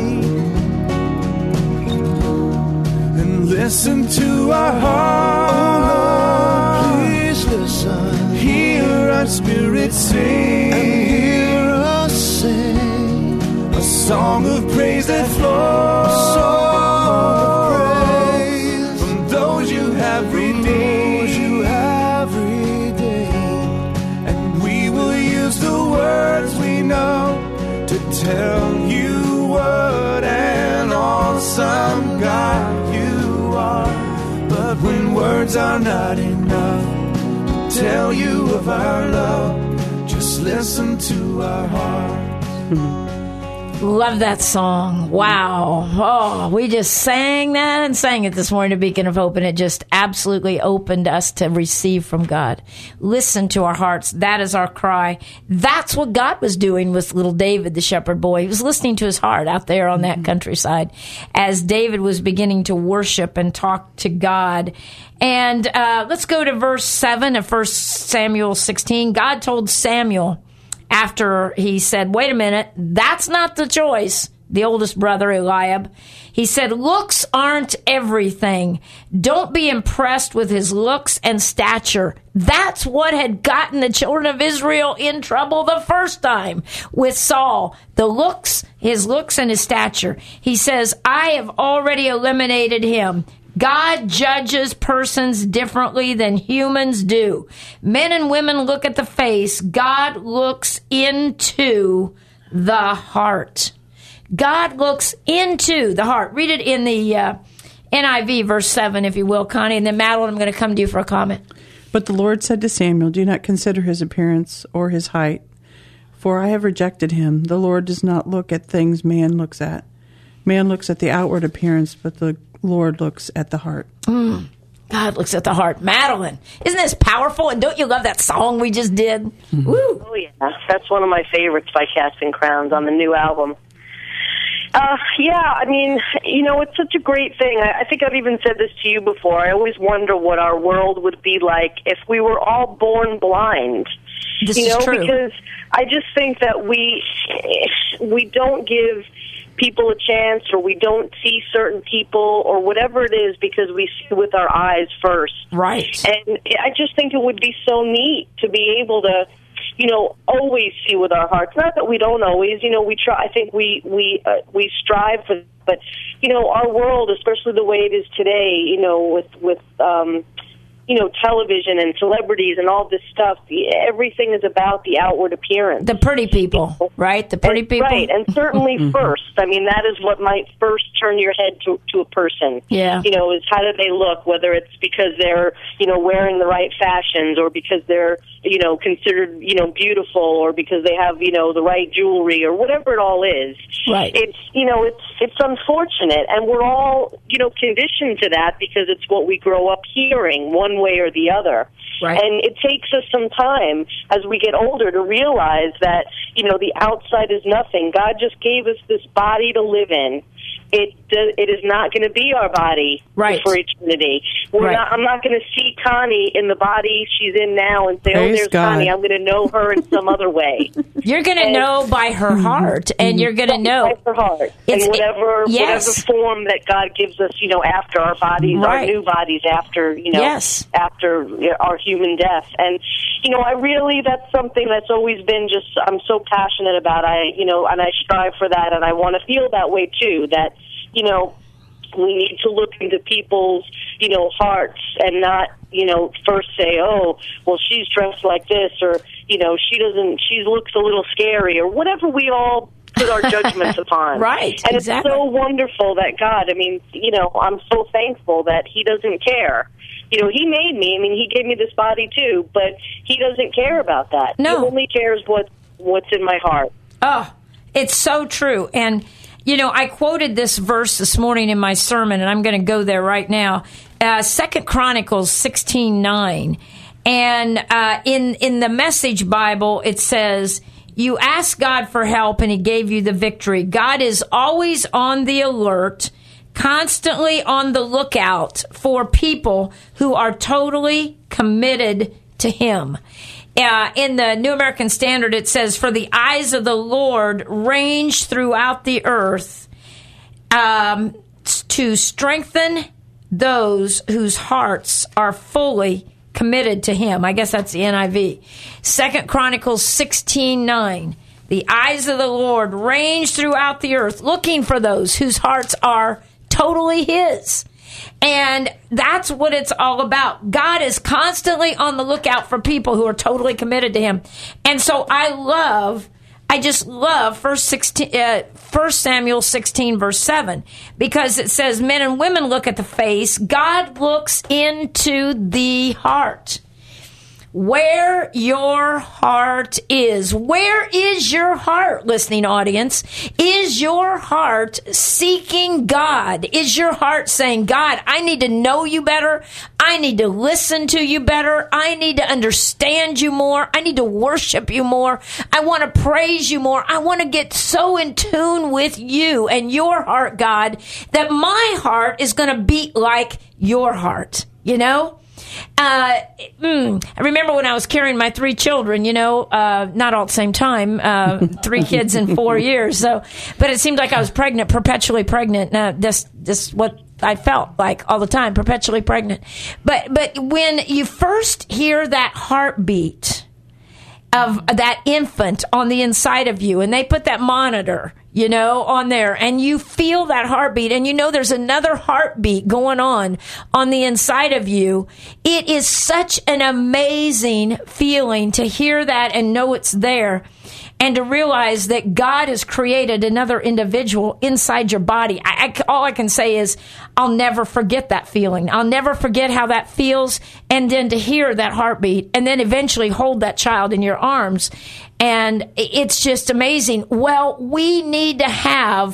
Listen to our heart, oh Lord, please listen. Hear our spirit sing, and hear us sing a song of praise that flows, a song of praise from those you have redeemed, you have redeemed. And we will use the words we know to tell you what an awesome God are. But when words are not enough to tell you of our love, just listen to our hearts. Love that song. Wow. Oh, we just sang that and sang it this morning at Beacon of Hope, and it just absolutely opened us to receive from God. Listen to our hearts. That is our cry. That's what God was doing with little David, the shepherd boy. He was listening to his heart out there on that countryside as David was beginning to worship and talk to God. And uh, let's go to verse seven of First Samuel sixteen. God told Samuel, after he said, wait a minute, that's not the choice, the oldest brother, Eliab. He said, looks aren't everything. Don't be impressed with his looks and stature. That's what had gotten the children of Israel in trouble the first time with Saul. The looks, his looks and his stature. He says, I have already eliminated him. God judges persons differently than humans do. Men and women look at the face. God looks into the heart. God looks into the heart. Read it in the uh, N I V, verse seven, if you will, Connie. And then, Madeline, I'm going to come to you for a comment. But the Lord said to Samuel, do not consider his appearance or his height, for I have rejected him. The Lord does not look at things man looks at. Man looks at the outward appearance, but the Lord looks at the heart. Mm. God looks at the heart. Madeline, isn't this powerful? And don't you love that song we just did? Mm-hmm. Woo! Oh, yeah. That's one of my favorites by Casting Crowns on the new album. Uh, yeah, I mean, you know, it's such a great thing. I, I think I've even said this to you before. I always wonder what our world would be like if we were all born blind. This you is know, true. because I just think that we we don't give people a chance, or we don't see certain people, or whatever it is, because we see with our eyes first. Right. And I just think it would be so neat to be able to, you know, always see with our hearts. Not that we don't always, you know, we try. I think we we uh, we strive for, but you know, our world, especially the way it is today, you know, with with um, you know, television and celebrities and all this stuff. Everything is about the outward appearance. The pretty people, right? The pretty and, people. Right, and certainly first. I mean, that is what might first turn your head to, to a person. Yeah. You know, is how do they look, whether it's because they're, you know, wearing the right fashions, or because they're, you know, considered, you know, beautiful, or because they have, you know, the right jewelry, or whatever it all is. Right. It's, you know, it's it's unfortunate, and we're all, you know, conditioned to that because it's what we grow up hearing, one way or the other. Right. And it takes us some time as we get older to realize that, you know, the outside is nothing. God just gave us this body to live in. It does, it is not going to be our body Right. for eternity. We're Right. not, I'm not going to see Connie in the body she's in now and say, Praise oh, there's God. Connie. I'm going to know her in some other way. You're going to And- know by her heart, and you're going to know. By her heart. It's- and whatever, yes. whatever form that God gives us, you know, after our bodies, Right. our new bodies, after, you know, Yes. after our human death. And, you know, I really, that's something that's always been just, I'm so passionate about. I, you know, and I strive for that, and I want to feel that way too, that, you know, we need to look into people's, you know, hearts and not, you know, first say, oh, well, she's dressed like this, or, you know, she doesn't, she looks a little scary, or whatever we all put our judgments upon. Right, And exactly. it's so wonderful that God, I mean, you know, I'm so thankful that He doesn't care. You know, He made me. I mean, He gave me this body too, but He doesn't care about that. No. He only cares what what's in my heart. Oh, it's so true. And, you know, I quoted this verse this morning in my sermon, and I'm going to go there right now. Uh, Second Chronicles sixteen nine. And uh, in, in the Message Bible, it says, you asked God for help, and He gave you the victory. God is always on the alert, constantly on the lookout for people who are totally committed to Him. Uh, in the New American Standard, it says, for the eyes of the Lord range throughout the earth um, to strengthen those whose hearts are fully committed to Him. I guess that's the N I V. Second Chronicles sixteen nine. The eyes of the Lord range throughout the earth, looking for those whose hearts are totally His. And that's what it's all about. God is constantly on the lookout for people who are totally committed to Him. And so I love, I just love First Samuel sixteen, verse seven, because it says, men and women look at the face, God looks into the heart. Where your heart is. Where is your heart, listening audience? Is your heart seeking God? Is your heart saying, God, I need to know you better. I need to listen to you better. I need to understand you more. I need to worship you more. I want to praise you more. I want to get so in tune with you and your heart, God, that my heart is going to beat like your heart, you know? Uh, mm, I remember when I was carrying my three children, you know, uh, not all at the same time, uh, three kids in four years. So, but it seemed like I was pregnant, perpetually pregnant. Uh, this, this what I felt like all the time, perpetually pregnant. But, but when you first hear that heartbeat of that infant on the inside of you, and they put that monitor, you know, on there, and you feel that heartbeat, and you know there's another heartbeat going on on the inside of you, it is such an amazing feeling to hear that and know it's there, and to realize that God has created another individual inside your body. I, I, all I can say is, I'll never forget that feeling. I'll never forget how that feels, and then to hear that heartbeat, and then eventually hold that child in your arms. And it's just amazing. Well, we need to have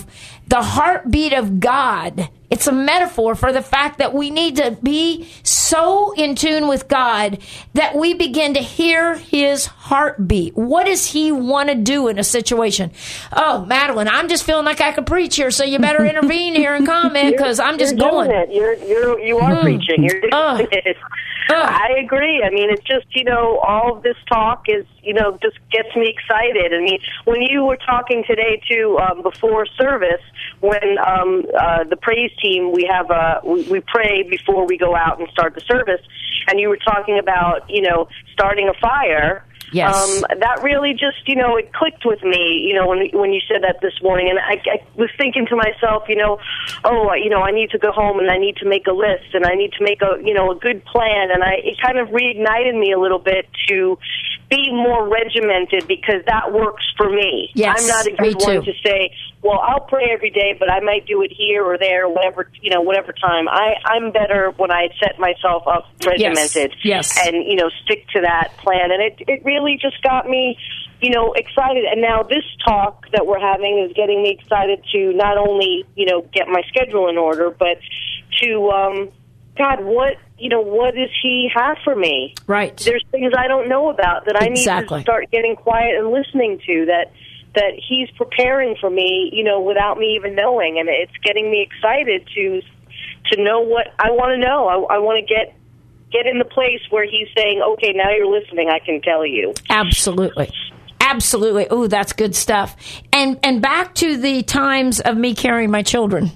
The heartbeat of God. It's a metaphor for the fact that we need to be so in tune with God that we begin to hear his heartbeat. What does he want to do in a situation? Oh, Madeline, I'm just feeling like I could preach here, so you better intervene here and comment because I'm just you're going. Doing it. You're, you're, you are Mm. preaching. You're doing Uh. it. Uh. I agree. I mean, it's just, you know, all of this talk is, you know, just gets me excited. I mean, when you were talking today, too, um, before service, when um, uh, the praise team, we have a, we, we pray before we go out and start the service, and you were talking about, you know, starting a fire. Yes. Um, that really just, you know, it clicked with me, you know, when when you said that this morning. And I, I was thinking to myself, you know, oh, you know, I need to go home and I need to make a list and I need to make a, you know, a good plan. And I it kind of reignited me a little bit to be more regimented because that works for me. Yes, I'm not a me good one too. to say, well, I'll pray every day, but I might do it here or there, whatever, you know, whatever time. I, I'm better when I set myself up regimented yes. and, you know, stick to that plan. And it, it really just got me, you know, excited. And now this talk that we're having is getting me excited to not only, you know, get my schedule in order, but to, um, God, what, you know, what does he have for me? Right. There's things I don't know about that I Exactly. need to start getting quiet and listening to that that he's preparing for me, you know, without me even knowing. And it's getting me excited to to know what I want to know. I, I want to get get in the place where he's saying, okay, now you're listening, I can tell you. Absolutely. Absolutely. Ooh, that's good stuff. And and back to the times of me carrying my children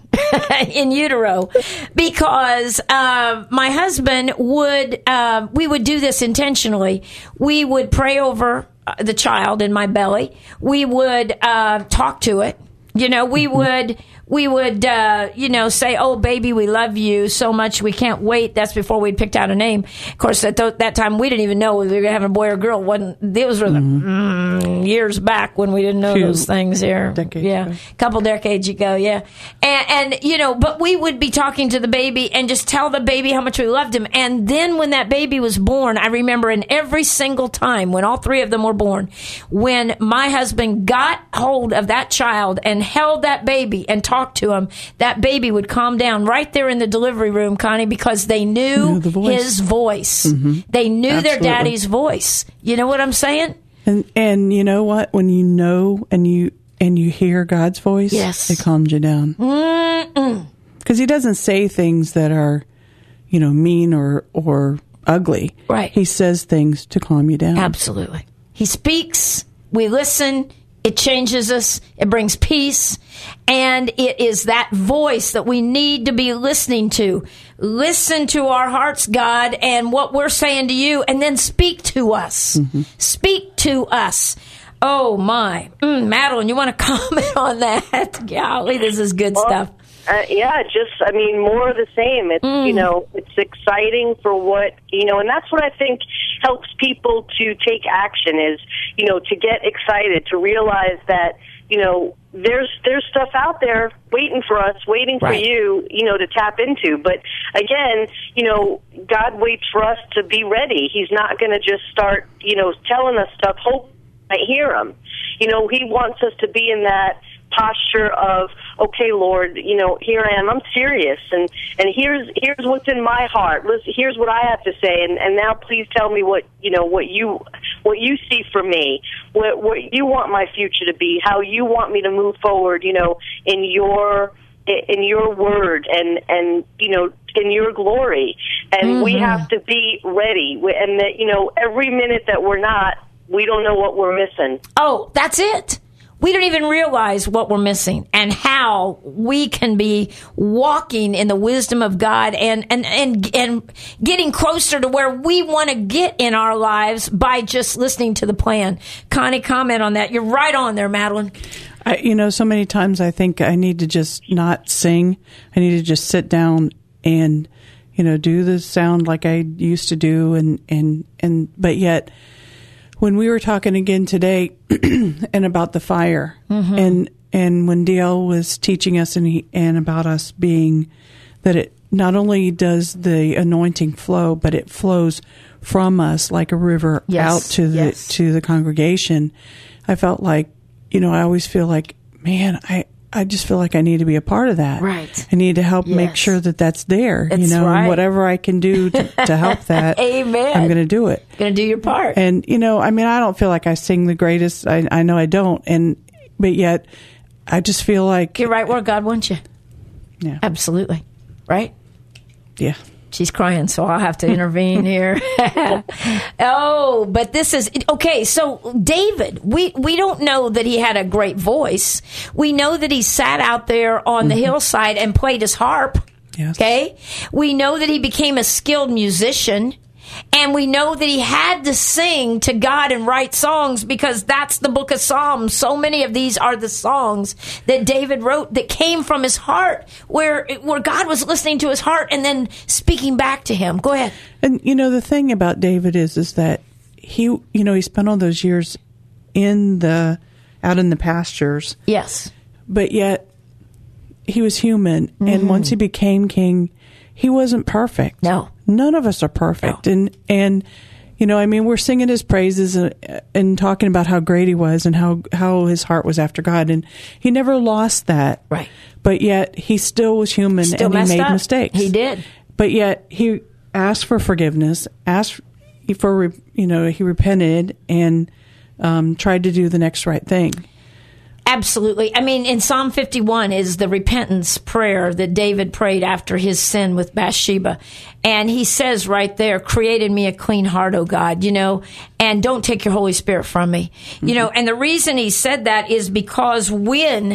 in utero, because uh, my husband would, uh, we would do this intentionally. We would pray over the child in my belly. We would uh, talk to it. You know, we would we would uh, you know say, "Oh, baby, we love you so much. We can't wait." That's before we'd picked out a name. Of course, at th- that time we didn't even know we were going to have a boy or girl. Wasn't those were the mm, years back when we didn't know Few those things here. decades yeah, ago. a couple decades ago. Yeah, and, and you know, but we would be talking to the baby and just tell the baby how much we loved him. And then when that baby was born, I remember, in every single time when all three of them were born, when my husband got hold of that child and held that baby and talked to him, that baby would calm down right there in the delivery room, Connie, because they knew Knew the voice. his voice. They knew their Absolutely. daddy's voice. You know what I'm saying? And and you know what? When you know and you and you hear God's voice, Yes. it calms you down. Because He doesn't say things that are, you know, mean or or ugly. Right. He says things to calm you down. Absolutely. He speaks, we listen, it changes us, it brings peace, and it is that voice that we need to be listening to. Listen to our hearts, God, and what we're saying to you, and then speak to us. Speak to us. Oh, my. Mm, Madeline, you want to comment on that? Golly, this is good Well, stuff. Uh, yeah, just, I mean, more of the same. It's, Mm. you know, it's exciting for what, you know, and that's what I think helps people to take action is, you know, to get excited, to realize that, you know, there's there's stuff out there waiting for us, waiting for Right. you, you know, to tap into. But again, you know, God waits for us to be ready. He's not going to just start, you know, telling us stuff, hope I hear him. You know, he wants us to be in that posture of, okay, Lord, you know, here I am. I'm serious, and and here's here's what's in my heart. Listen, here's what I have to say, and and now please tell me what you know what you what you see for me, what what you want my future to be, how you want me to move forward, you know, in your in your word and and you know in your glory, and we have to be ready, and that you know every minute that we're not, we don't know what we're missing. Oh, that's it. We don't even realize what we're missing and how we can be walking in the wisdom of God and, and, and, and getting closer to where we want to get in our lives by just listening to the plan. Connie, comment on that. You're right on there, Madeline. I, you know, so many times I think I need to just not sing. I need to just sit down and, you know, do the sound like I used to do. And, and, and, but yet when we were talking again today and about the fire Mm-hmm. and, and when D L was teaching us and he, and about us being that it not only does the anointing flow, but it flows from us like a river Yes, out to the, yes. to the congregation. I felt like, you know, I always feel like, man, I, I just feel like I need to be a part of that. Right. I need to help make Yes. sure that that's there. That's you know, right. and whatever I can do to, to help that, Amen. I'm going to do it. Going to do your part. And you know, I mean, I don't feel like I sing the greatest. I, I know I don't, and but yet, I just feel like You're right where God wants you. yeah, Absolutely. Right? yeah. She's crying, so I'll have to intervene here. Oh, but this is okay. So David, we we don't know that he had a great voice. We know that he sat out there on the hillside and played his harp. Yes. Okay, we know that he became a skilled musician. And we know that he had to sing to God and write songs because that's the book of Psalms. So many of these are the songs that David wrote that came from his heart, where where God was listening to his heart and then speaking back to him. Go ahead. And you know, the thing about David is, is that he, you know, he spent all those years in the out in the pastures, Yes. but yet he was human. And once he became king, he wasn't perfect. No. None of us are perfect. And, and, you know, I mean, we're singing his praises and, and talking about how great he was and how, how his heart was after God. And he never lost that. Right. But yet he still was human Still and he messed made up. mistakes. He did. But yet he asked for forgiveness, asked for, you know, he repented and um, tried to do the next right thing. Absolutely. I mean, in Psalm fifty-one is the repentance prayer that David prayed after his sin with Bathsheba. And he says right there, create in me a clean heart, O God, you know, and don't take your Holy Spirit from me. Mm-hmm. You know, and the reason he said that is because when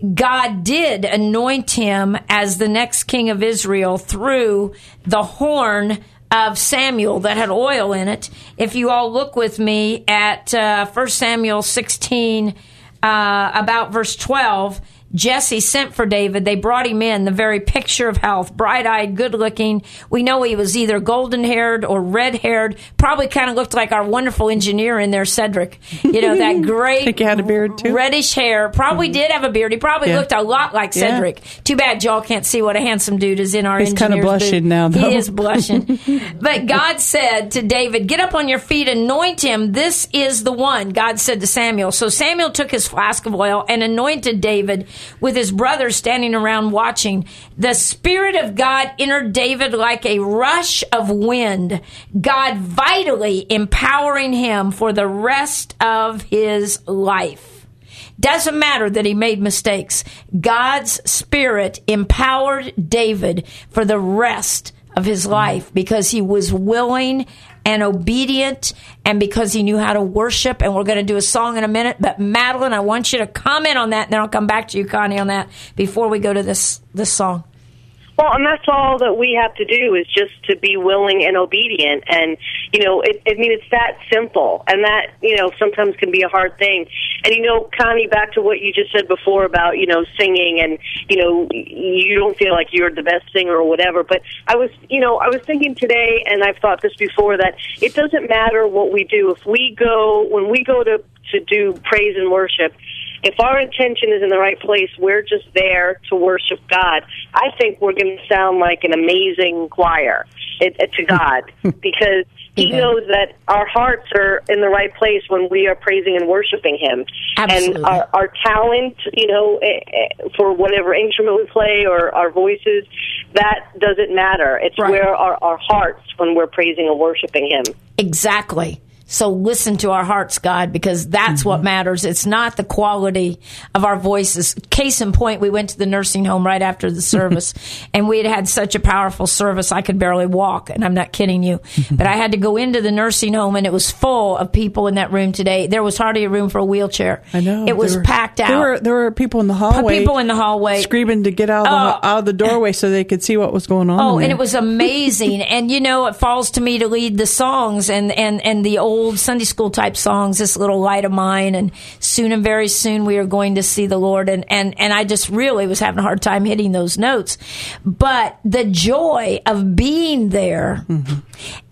God did anoint him as the next king of Israel through the horn of Samuel that had oil in it, if you all look with me at uh, First Samuel sixteen, Uh, about verse twelve, Jesse sent for David. They brought him in, the very picture of health, bright-eyed, good-looking. We know he was either golden-haired or red-haired. Probably kind of looked like our wonderful engineer in there, Cedric. You know, that great Think he had a beard, too? reddish hair. Probably did have a beard. He probably Yeah. looked a lot like Yeah. Cedric. Too bad y'all can't see what a handsome dude is in our He's kinda engineer's blushing booth. now, though. He is blushing. But God said to David, get up on your feet, anoint him. This is the one, God said to Samuel. So Samuel took his flask of oil and anointed David with his brothers standing around watching. The Spirit of God entered David like a rush of wind, God vitally empowering him for the rest of his life. Doesn't matter that he made mistakes. God's Spirit empowered David for the rest of his life because he was willing and obedient and because he knew how to worship. And we're going to do a song in a minute. But Madeline, I want you to comment on that, and then I'll come back to you, Connie, on that before we go to this this song. Well, and that's all that we have to do is just to be willing and obedient. And, you know, it, I mean, it's that simple. And that, you know, sometimes can be a hard thing. And, you know, Connie, back to what you just said before about, you know, singing and, you know, you don't feel like you're the best singer or whatever. But I was, you know, I was thinking today, and I've thought this before, that it doesn't matter what we do. If we go, when we go to, to do praise and worship, if our intention is in the right place, we're just there to worship God. I think we're going to sound like an amazing choir it, it, to God because He Amen. knows that our hearts are in the right place when we are praising and worshiping Him. Absolutely. And our, our talent, you know, eh, eh, for whatever instrument we play or our voices, that doesn't matter. It's Right. where our, our hearts when we're praising and worshiping Him. Exactly. So listen to our hearts, God, because that's mm-hmm. what matters. It's not the quality of our voices. Case in point, we went to the nursing home right after the service, and we had had such a powerful service, I could barely walk, and I'm not kidding you. But I had to go into the nursing home, and it was full of people in that room today. There was hardly a room for a wheelchair. I know. It was There were- packed out. There were, there were people in the hallway. People in the hallway. Screaming to get out of, the, Oh. out of the doorway so they could see what was going on. Oh, in and there. it was amazing. And, you know, it falls to me to lead the songs and, and, and the old Sunday school type songs, This Little Light of Mine, and soon and very soon we are going to see the Lord. And, and, and I just really was having a hard time hitting those notes. But the joy of being there mm-hmm.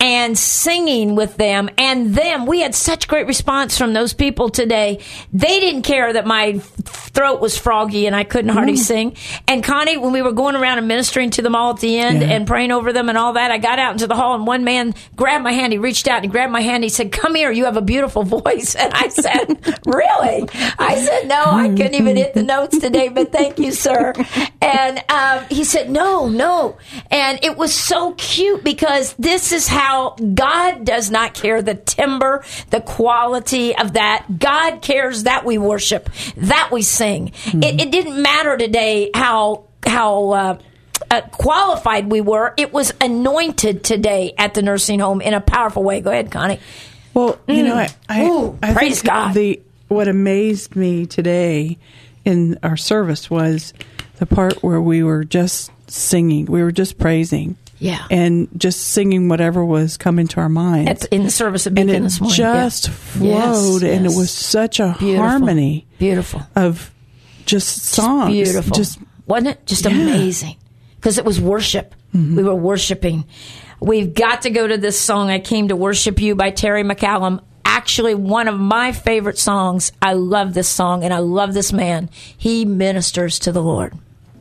and singing with them. And them, we had such great response from those people today. They didn't care that my throat was froggy and I couldn't hardly sing. And Connie, when we were going around and ministering to them all at the end Yeah. and praying over them and all that, I got out into the hall and one man grabbed my hand. He reached out and he grabbed my hand. He said, "Come here, you have a beautiful voice." And I said, "Really?" I said, "No, I couldn't even hit the notes today, but thank you, sir." And um, he said, "No, no." And it was so cute because this is how God does not care the timbre, the quality of that. God cares that we worship, that we sing. Mm-hmm. It, it didn't matter today how how uh, uh, qualified we were. It was anointed today at the nursing home in a powerful way. Go ahead, Connie. Well, you know, I, I, Ooh, I praise think God. The what amazed me today in our service was the part where we were just singing. We were just praising. Yeah. And just singing whatever was coming to our minds. At, in the service of and Beacon it this morning. just yeah. flowed, Yes, and yes. it was such a Beautiful. harmony Beautiful. of just songs. Beautiful. Just Wasn't it? Just Yeah. amazing. Because it was worship. Mm-hmm. We were worshiping. We've got to go to this song, "I Came to Worship You" by Terry McCallum. Actually, one of my favorite songs. I love this song, and I love this man. He ministers to the Lord.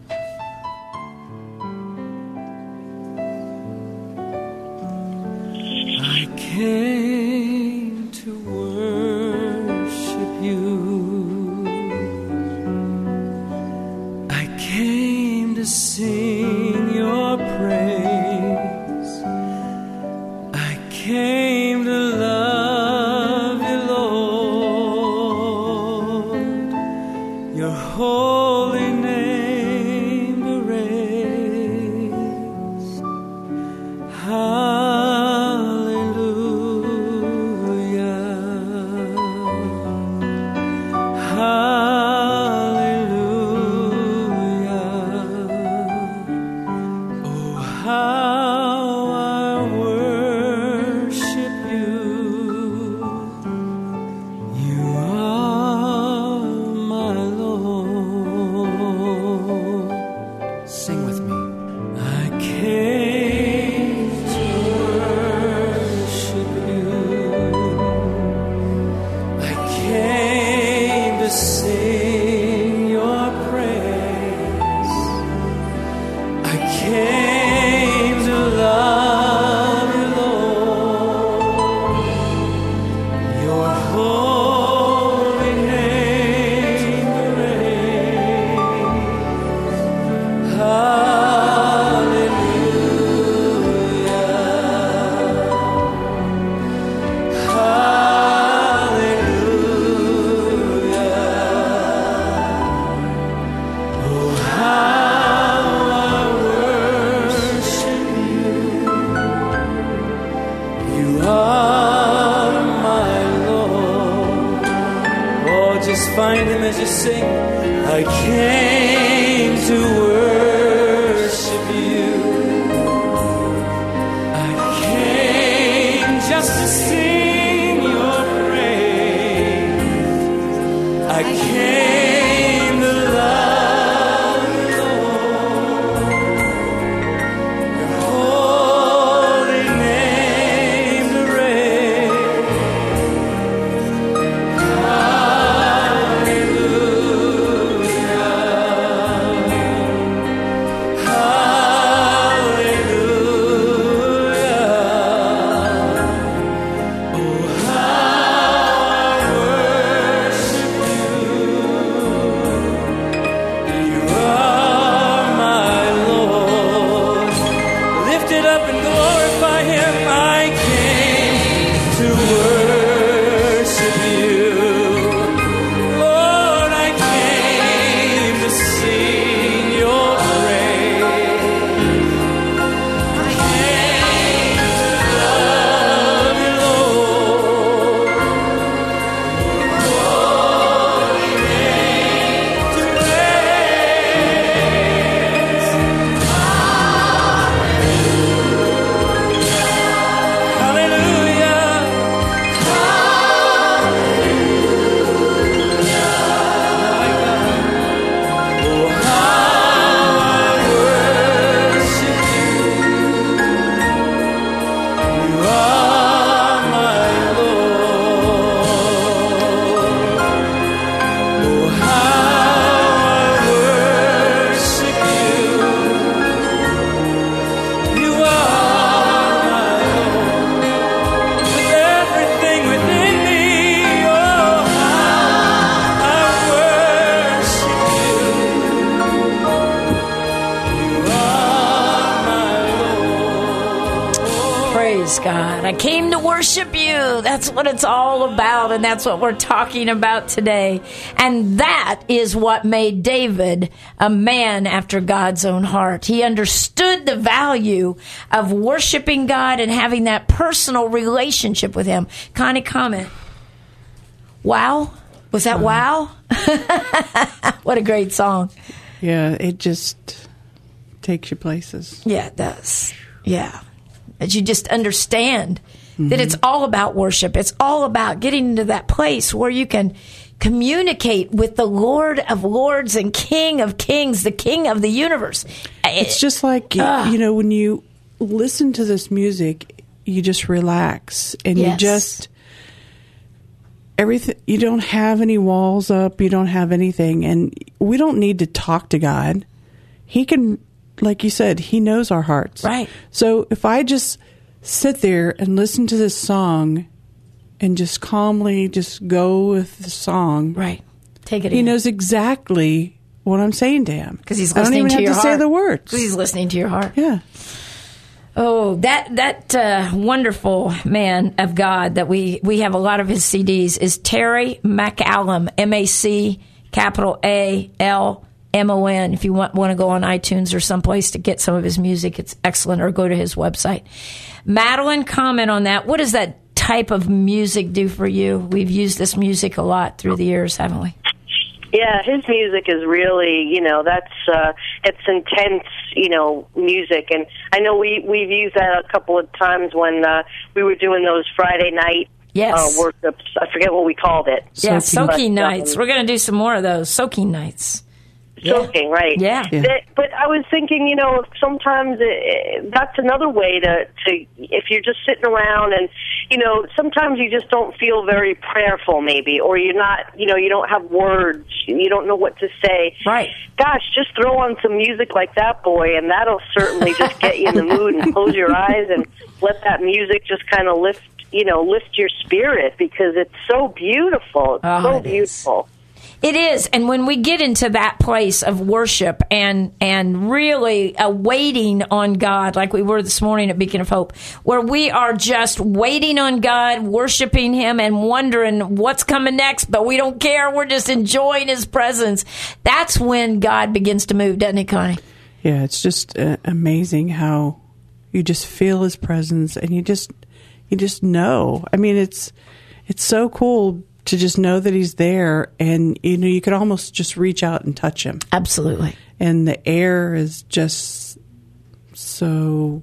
I came to worship you. I came to sing your praise. I came to love you, Lord. Your holy name to raise. Sing with me. I came to worship you. I came to sing your praise. I came to love you, Lord. Your holy name to raise. Find him as you sing. I came to worship you. I came just to sing your praise. I came to love you, Lord. Your holy name to raise. Hallelujah. I came to worship you. That's what it's all about, and that's what we're talking about today. And that is what made David a man after God's own heart. He understood the value of worshiping God and having that personal relationship with Him. Connie, comment. Wow? Was that wow? What a great song. Yeah, it just takes you places. Yeah, it does. Yeah. As you just understand that it's all about worship. It's all about getting into that place where you can communicate with the Lord of Lords and King of Kings, the King of the universe. It's just like, Ah. you know, when you listen to this music, you just relax and Yes. you just, everything, you don't have any walls up, you don't have anything. And we don't need to talk to God. He can, like you said, He knows our hearts. Right. So if I just sit there and listen to this song and just calmly just go with the song, Right. Take it He in. knows exactly what I'm saying to Him. Because He's I don't listening even to have your to heart. say the words. Because He's listening to your heart. Yeah. Oh, that that uh, wonderful man of God that we, we have a lot of his C Ds is Terry MacAllam, M A C capital A L M O N. If you want, want to go on iTunes or someplace to get some of his music, it's excellent, or go to his website. Madeline, comment on that. What does that type of music do for you? We've used this music a lot through the years, haven't we? Yeah, his music is really, you know, that's uh, it's intense, you know, music, and I know we we've used that a couple of times when uh, we were doing those Friday night Yes. uh, workshops. I forget what we called it. Yeah, Soaking. soaking But, um, nights. We're going to do some more of those soaking nights. Soaking, right? Yeah. Yeah. That- but I was thinking, you know, sometimes it, that's another way to, to, if you're just sitting around and, you know, sometimes you just don't feel very prayerful, maybe, or you're not, you know, you don't have words, you don't know what to say. Right. Gosh, just throw on some music like that, boy, and that'll certainly just get you in the mood, and close your eyes and let that music just kind of lift, you know, lift your spirit, because it's so beautiful. It's Oh, so it is. beautiful. It is, and when we get into that place of worship and and really uh, waiting on God, like we were this morning at Beacon of Hope, where we are just waiting on God, worshiping Him, and wondering what's coming next, but we don't care. We're just enjoying His presence. That's when God begins to move, doesn't He, Connie? Yeah, it's just uh, amazing how you just feel His presence, and you just you just know. I mean, it's it's so cool to just know that He's there, and you know you could almost just reach out and touch Him. Absolutely. And the air is just so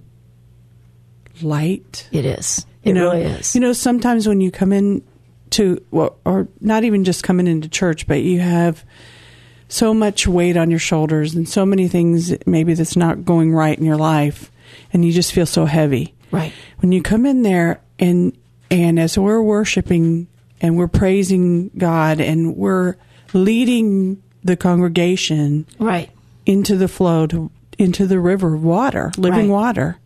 light. It is. It You know, really is. You know, sometimes when you come in to, well, or not even just coming into church, but you have so much weight on your shoulders and so many things maybe that's not going right in your life, and you just feel so heavy. Right. When you come in there and and as we're worshiping and we're praising God and we're leading the congregation Right. into the flow, to, into the river of water, living Right. water,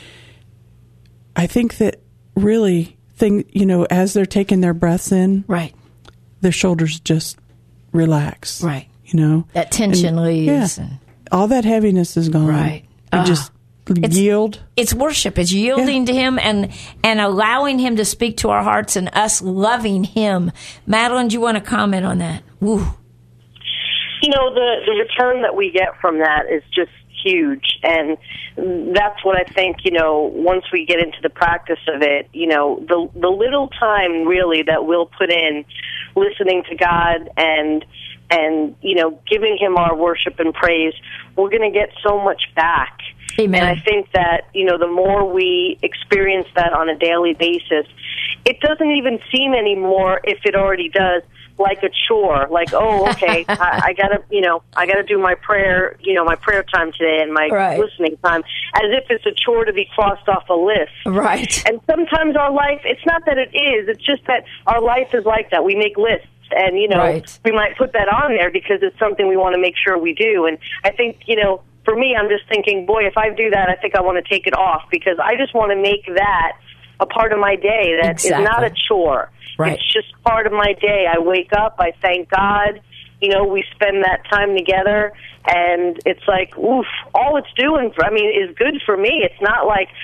I think that really, thing you know, as they're taking their breaths in, Right. their shoulders just relax. Right. You know, That tension And, leaves. Yeah, and- all that heaviness is gone. Right. You Ah. just It's- yield. It's worship. It's yielding to Him and and allowing Him to speak to our hearts and us loving Him. Madeline, do you want to comment on that? Woo. You know, the, the return that we get from that is just huge. And that's what I think, you know, once we get into the practice of it, you know, the, the little time really that we'll put in listening to God and, and, you know, giving Him our worship and praise, we're going to get so much back. Amen. And I think that, you know, the more we experience that on a daily basis, it doesn't even seem anymore, if it already does, like a chore. Like, oh, okay, I, I gotta, you know, I gotta do my prayer, you know, my prayer time today and my Right. listening time, as if it's a chore to be crossed off a list. Right. And sometimes our life, it's not that it is, it's just that our life is like that. We make lists. And, you know, Right. we might put that on there because it's something we want to make sure we do. And I think, you know, for me, I'm just thinking, boy, if I do that, I think I want to take it off, because I just want to make that a part of my day that Exactly. is not a chore. Right. It's just part of my day. I wake up, I thank God, you know, we spend that time together, and it's like, oof, all it's doing, for, I mean, is good for me. It's not like,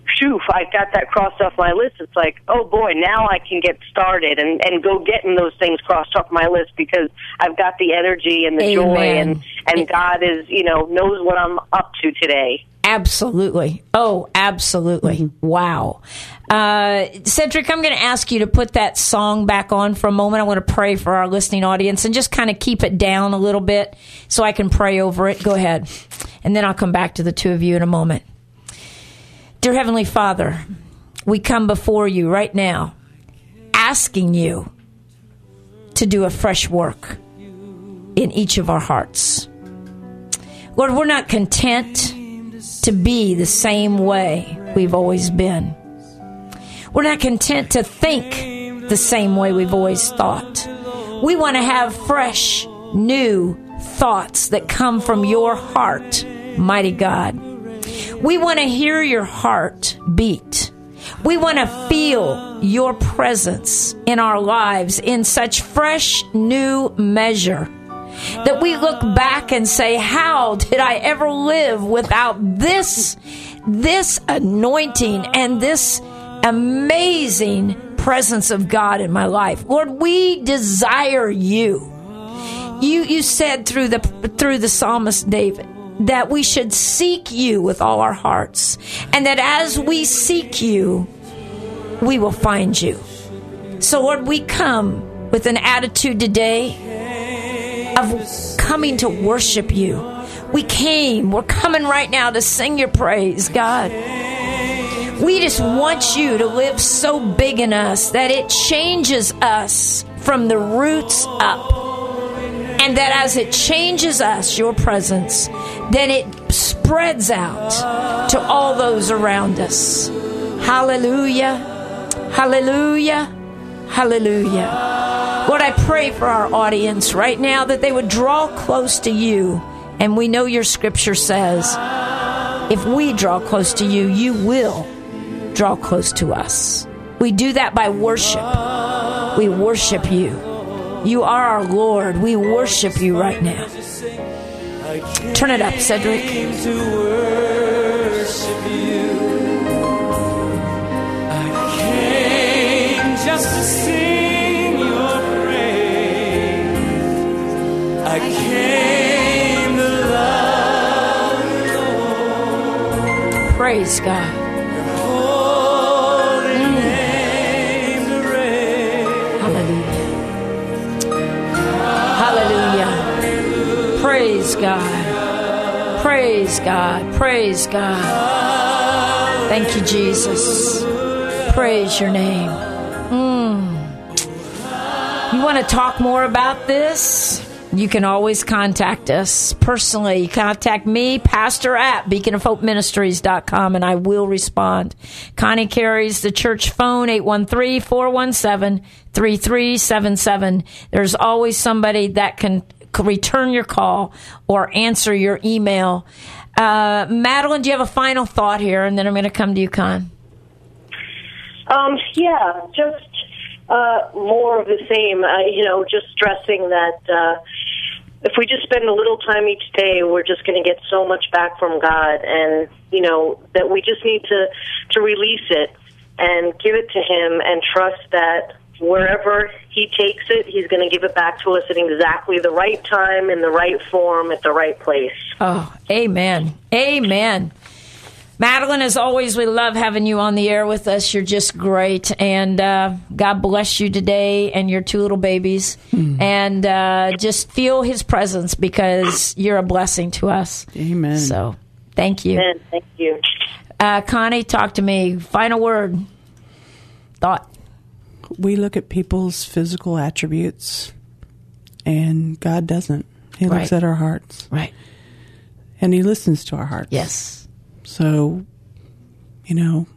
phew, I got that crossed off my list. It's like, oh boy, now I can get started and, and go getting those things crossed off my list because I've got the energy and the Amen. joy, and, and God is, you know, knows what I'm up to today. Absolutely. Oh, absolutely. Mm-hmm. Wow. Uh, Cedric, I'm going to ask you to put that song back on for a moment. I want to pray for our listening audience and just kind of keep it down a little bit so I can pray over it. Go ahead. And then I'll come back to the two of you in a moment. Dear Heavenly Father, we come before you right now asking you to do a fresh work in each of our hearts. Lord, we're not content to be the same way we've always been. We're not content to think the same way we've always thought. We want to have fresh, new thoughts that come from your heart, mighty God. We want to hear your heart beat. We want to feel your presence in our lives in such fresh, new measure that we look back and say, how did I ever live without this, this anointing and this amazing presence of God in my life? Lord, we desire you. You, you said through the, through the psalmist David that we should seek you with all our hearts, and that as we seek you, we will find you. So Lord, we come with an attitude today of coming to worship you. We came, we're coming right now to sing your praise, God. We just want you to live so big in us that it changes us from the roots up. And that as it changes us, your presence, then it spreads out to all those around us. Hallelujah. Hallelujah. Hallelujah. Lord, I pray for our audience right now that they would draw close to you. And we know your scripture says, if we draw close to you, you will draw close to us. We do that by worship. We worship you. You are our Lord. We worship you right now. Turn it up, Cedric. Just to sing your praise, I came to love you, Praise God. holy name to raise. Hallelujah. Hallelujah. Praise God. Praise God. Praise God. Thank you, Jesus. Praise your name. You want to talk more about this? You can always contact us personally. Contact me, pastor at beacon of hope ministries dot com, and I will respond. Connie carries the church phone, eight one three, four one seven, three three seven seven. There's always somebody that can return your call or answer your email. Uh, Madeline, do you have a final thought here? And then I'm going to come to you, Con. Um, yeah, just uh, more of the same. Uh, you know, just stressing that uh, if we just spend a little time each day, we're just going to get so much back from God, and you know that we just need to to release it and give it to Him, and trust that wherever He takes it, He's going to give it back to us at exactly the right time, in the right form, at the right place. Oh, amen. Amen. Madeline, as always, we love having you on the air with us. You're just great. And uh, God bless you today and your two little babies. Mm. And uh, just feel His presence because you're a blessing to us. Amen. So thank you. Amen. Thank you. Uh, Connie, talk to me. Final word. Thought. We look at people's physical attributes, and God doesn't. He looks Right. at our hearts. Right. And He listens to our hearts. Yes. So, you know,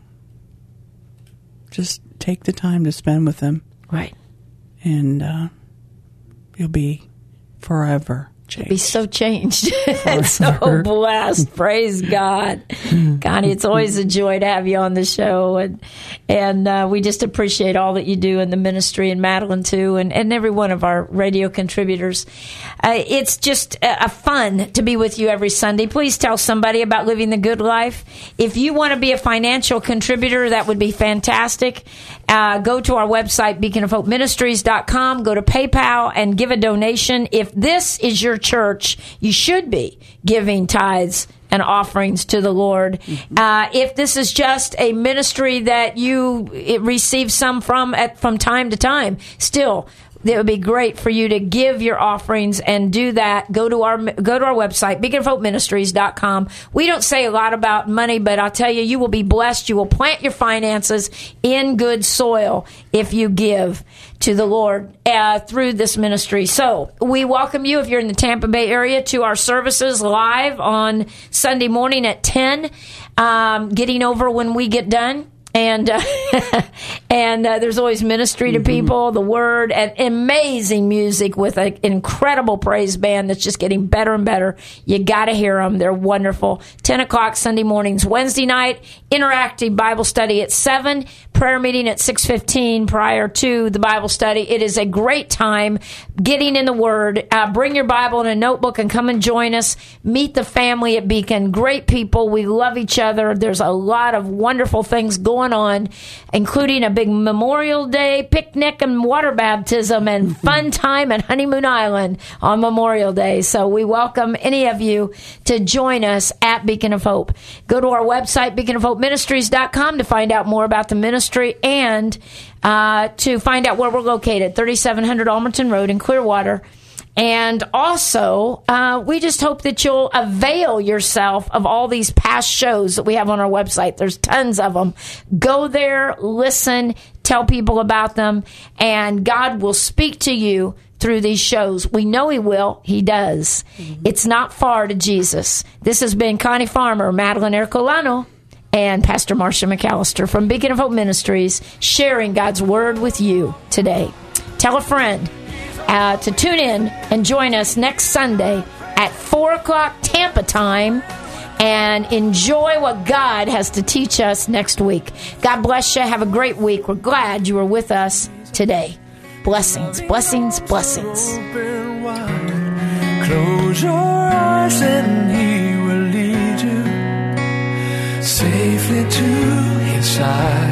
just take the time to spend with Him. Right. And uh, you'll be forever be so changed and so blessed. Praise God. Connie, it's always a joy to have you on the show. And and uh, we just appreciate all that you do in the ministry, and Madeline too, and, and every one of our radio contributors. Uh, it's just a, a fun to be with you every Sunday. Please tell somebody about Living the Good Life. If you want to be a financial contributor, that would be fantastic. Uh, go to our website, beacon of hope ministries dot com. Go to PayPal and give a donation. If this is your church, you should be giving tithes and offerings to the Lord. Mm-hmm. Uh, if this is just a ministry that you it receive some from at from time to time, still, it would be great for you to give your offerings and do that. Go to our go to our website, beacon of hope ministries dot com. We don't say a lot about money, but I'll tell you, you will be blessed. You will plant your finances in good soil if you give to the Lord uh, through this ministry. So we welcome you, if you're in the Tampa Bay area, to our services live on Sunday morning at ten, um, getting over when we get done. And uh, and uh, there's always ministry to people, the word, and amazing music with an incredible praise band that's just getting better and better. You got to hear them. They're wonderful. ten o'clock Sunday mornings. Wednesday night, interactive Bible study at seven. Prayer meeting at six fifteen prior to the Bible study. It is a great time getting in the Word. Uh, bring your Bible and a notebook and come and join us. Meet the family at Beacon. Great people. We love each other. There's a lot of wonderful things going on, including a big Memorial Day picnic and water baptism and fun time at Honeymoon Island on Memorial Day. So we welcome any of you to join us at Beacon of Hope. Go to our website, beacon of hope ministries dot com, to find out more about the ministry and uh, to find out where we're located, thirty-seven hundred Almerton Road in Clearwater. And also, uh, we just hope that you'll avail yourself of all these past shows that we have on our website. There's tons of them. Go there, listen, tell people about them, and God will speak to you through these shows. We know He will. He does. Mm-hmm. It's not far to Jesus. This has been Connie Farmer, Madeline Ercolano, and Pastor Marcia McAllister from Beacon of Hope Ministries, sharing God's Word with you today. Tell a friend uh, to tune in and join us next Sunday at four o'clock Tampa time, and enjoy what God has to teach us next week. God bless you. Have a great week. We're glad you were with us today. Blessings, blessings, blessings. Open wide. Close your eyes and He will lead you safely to His side.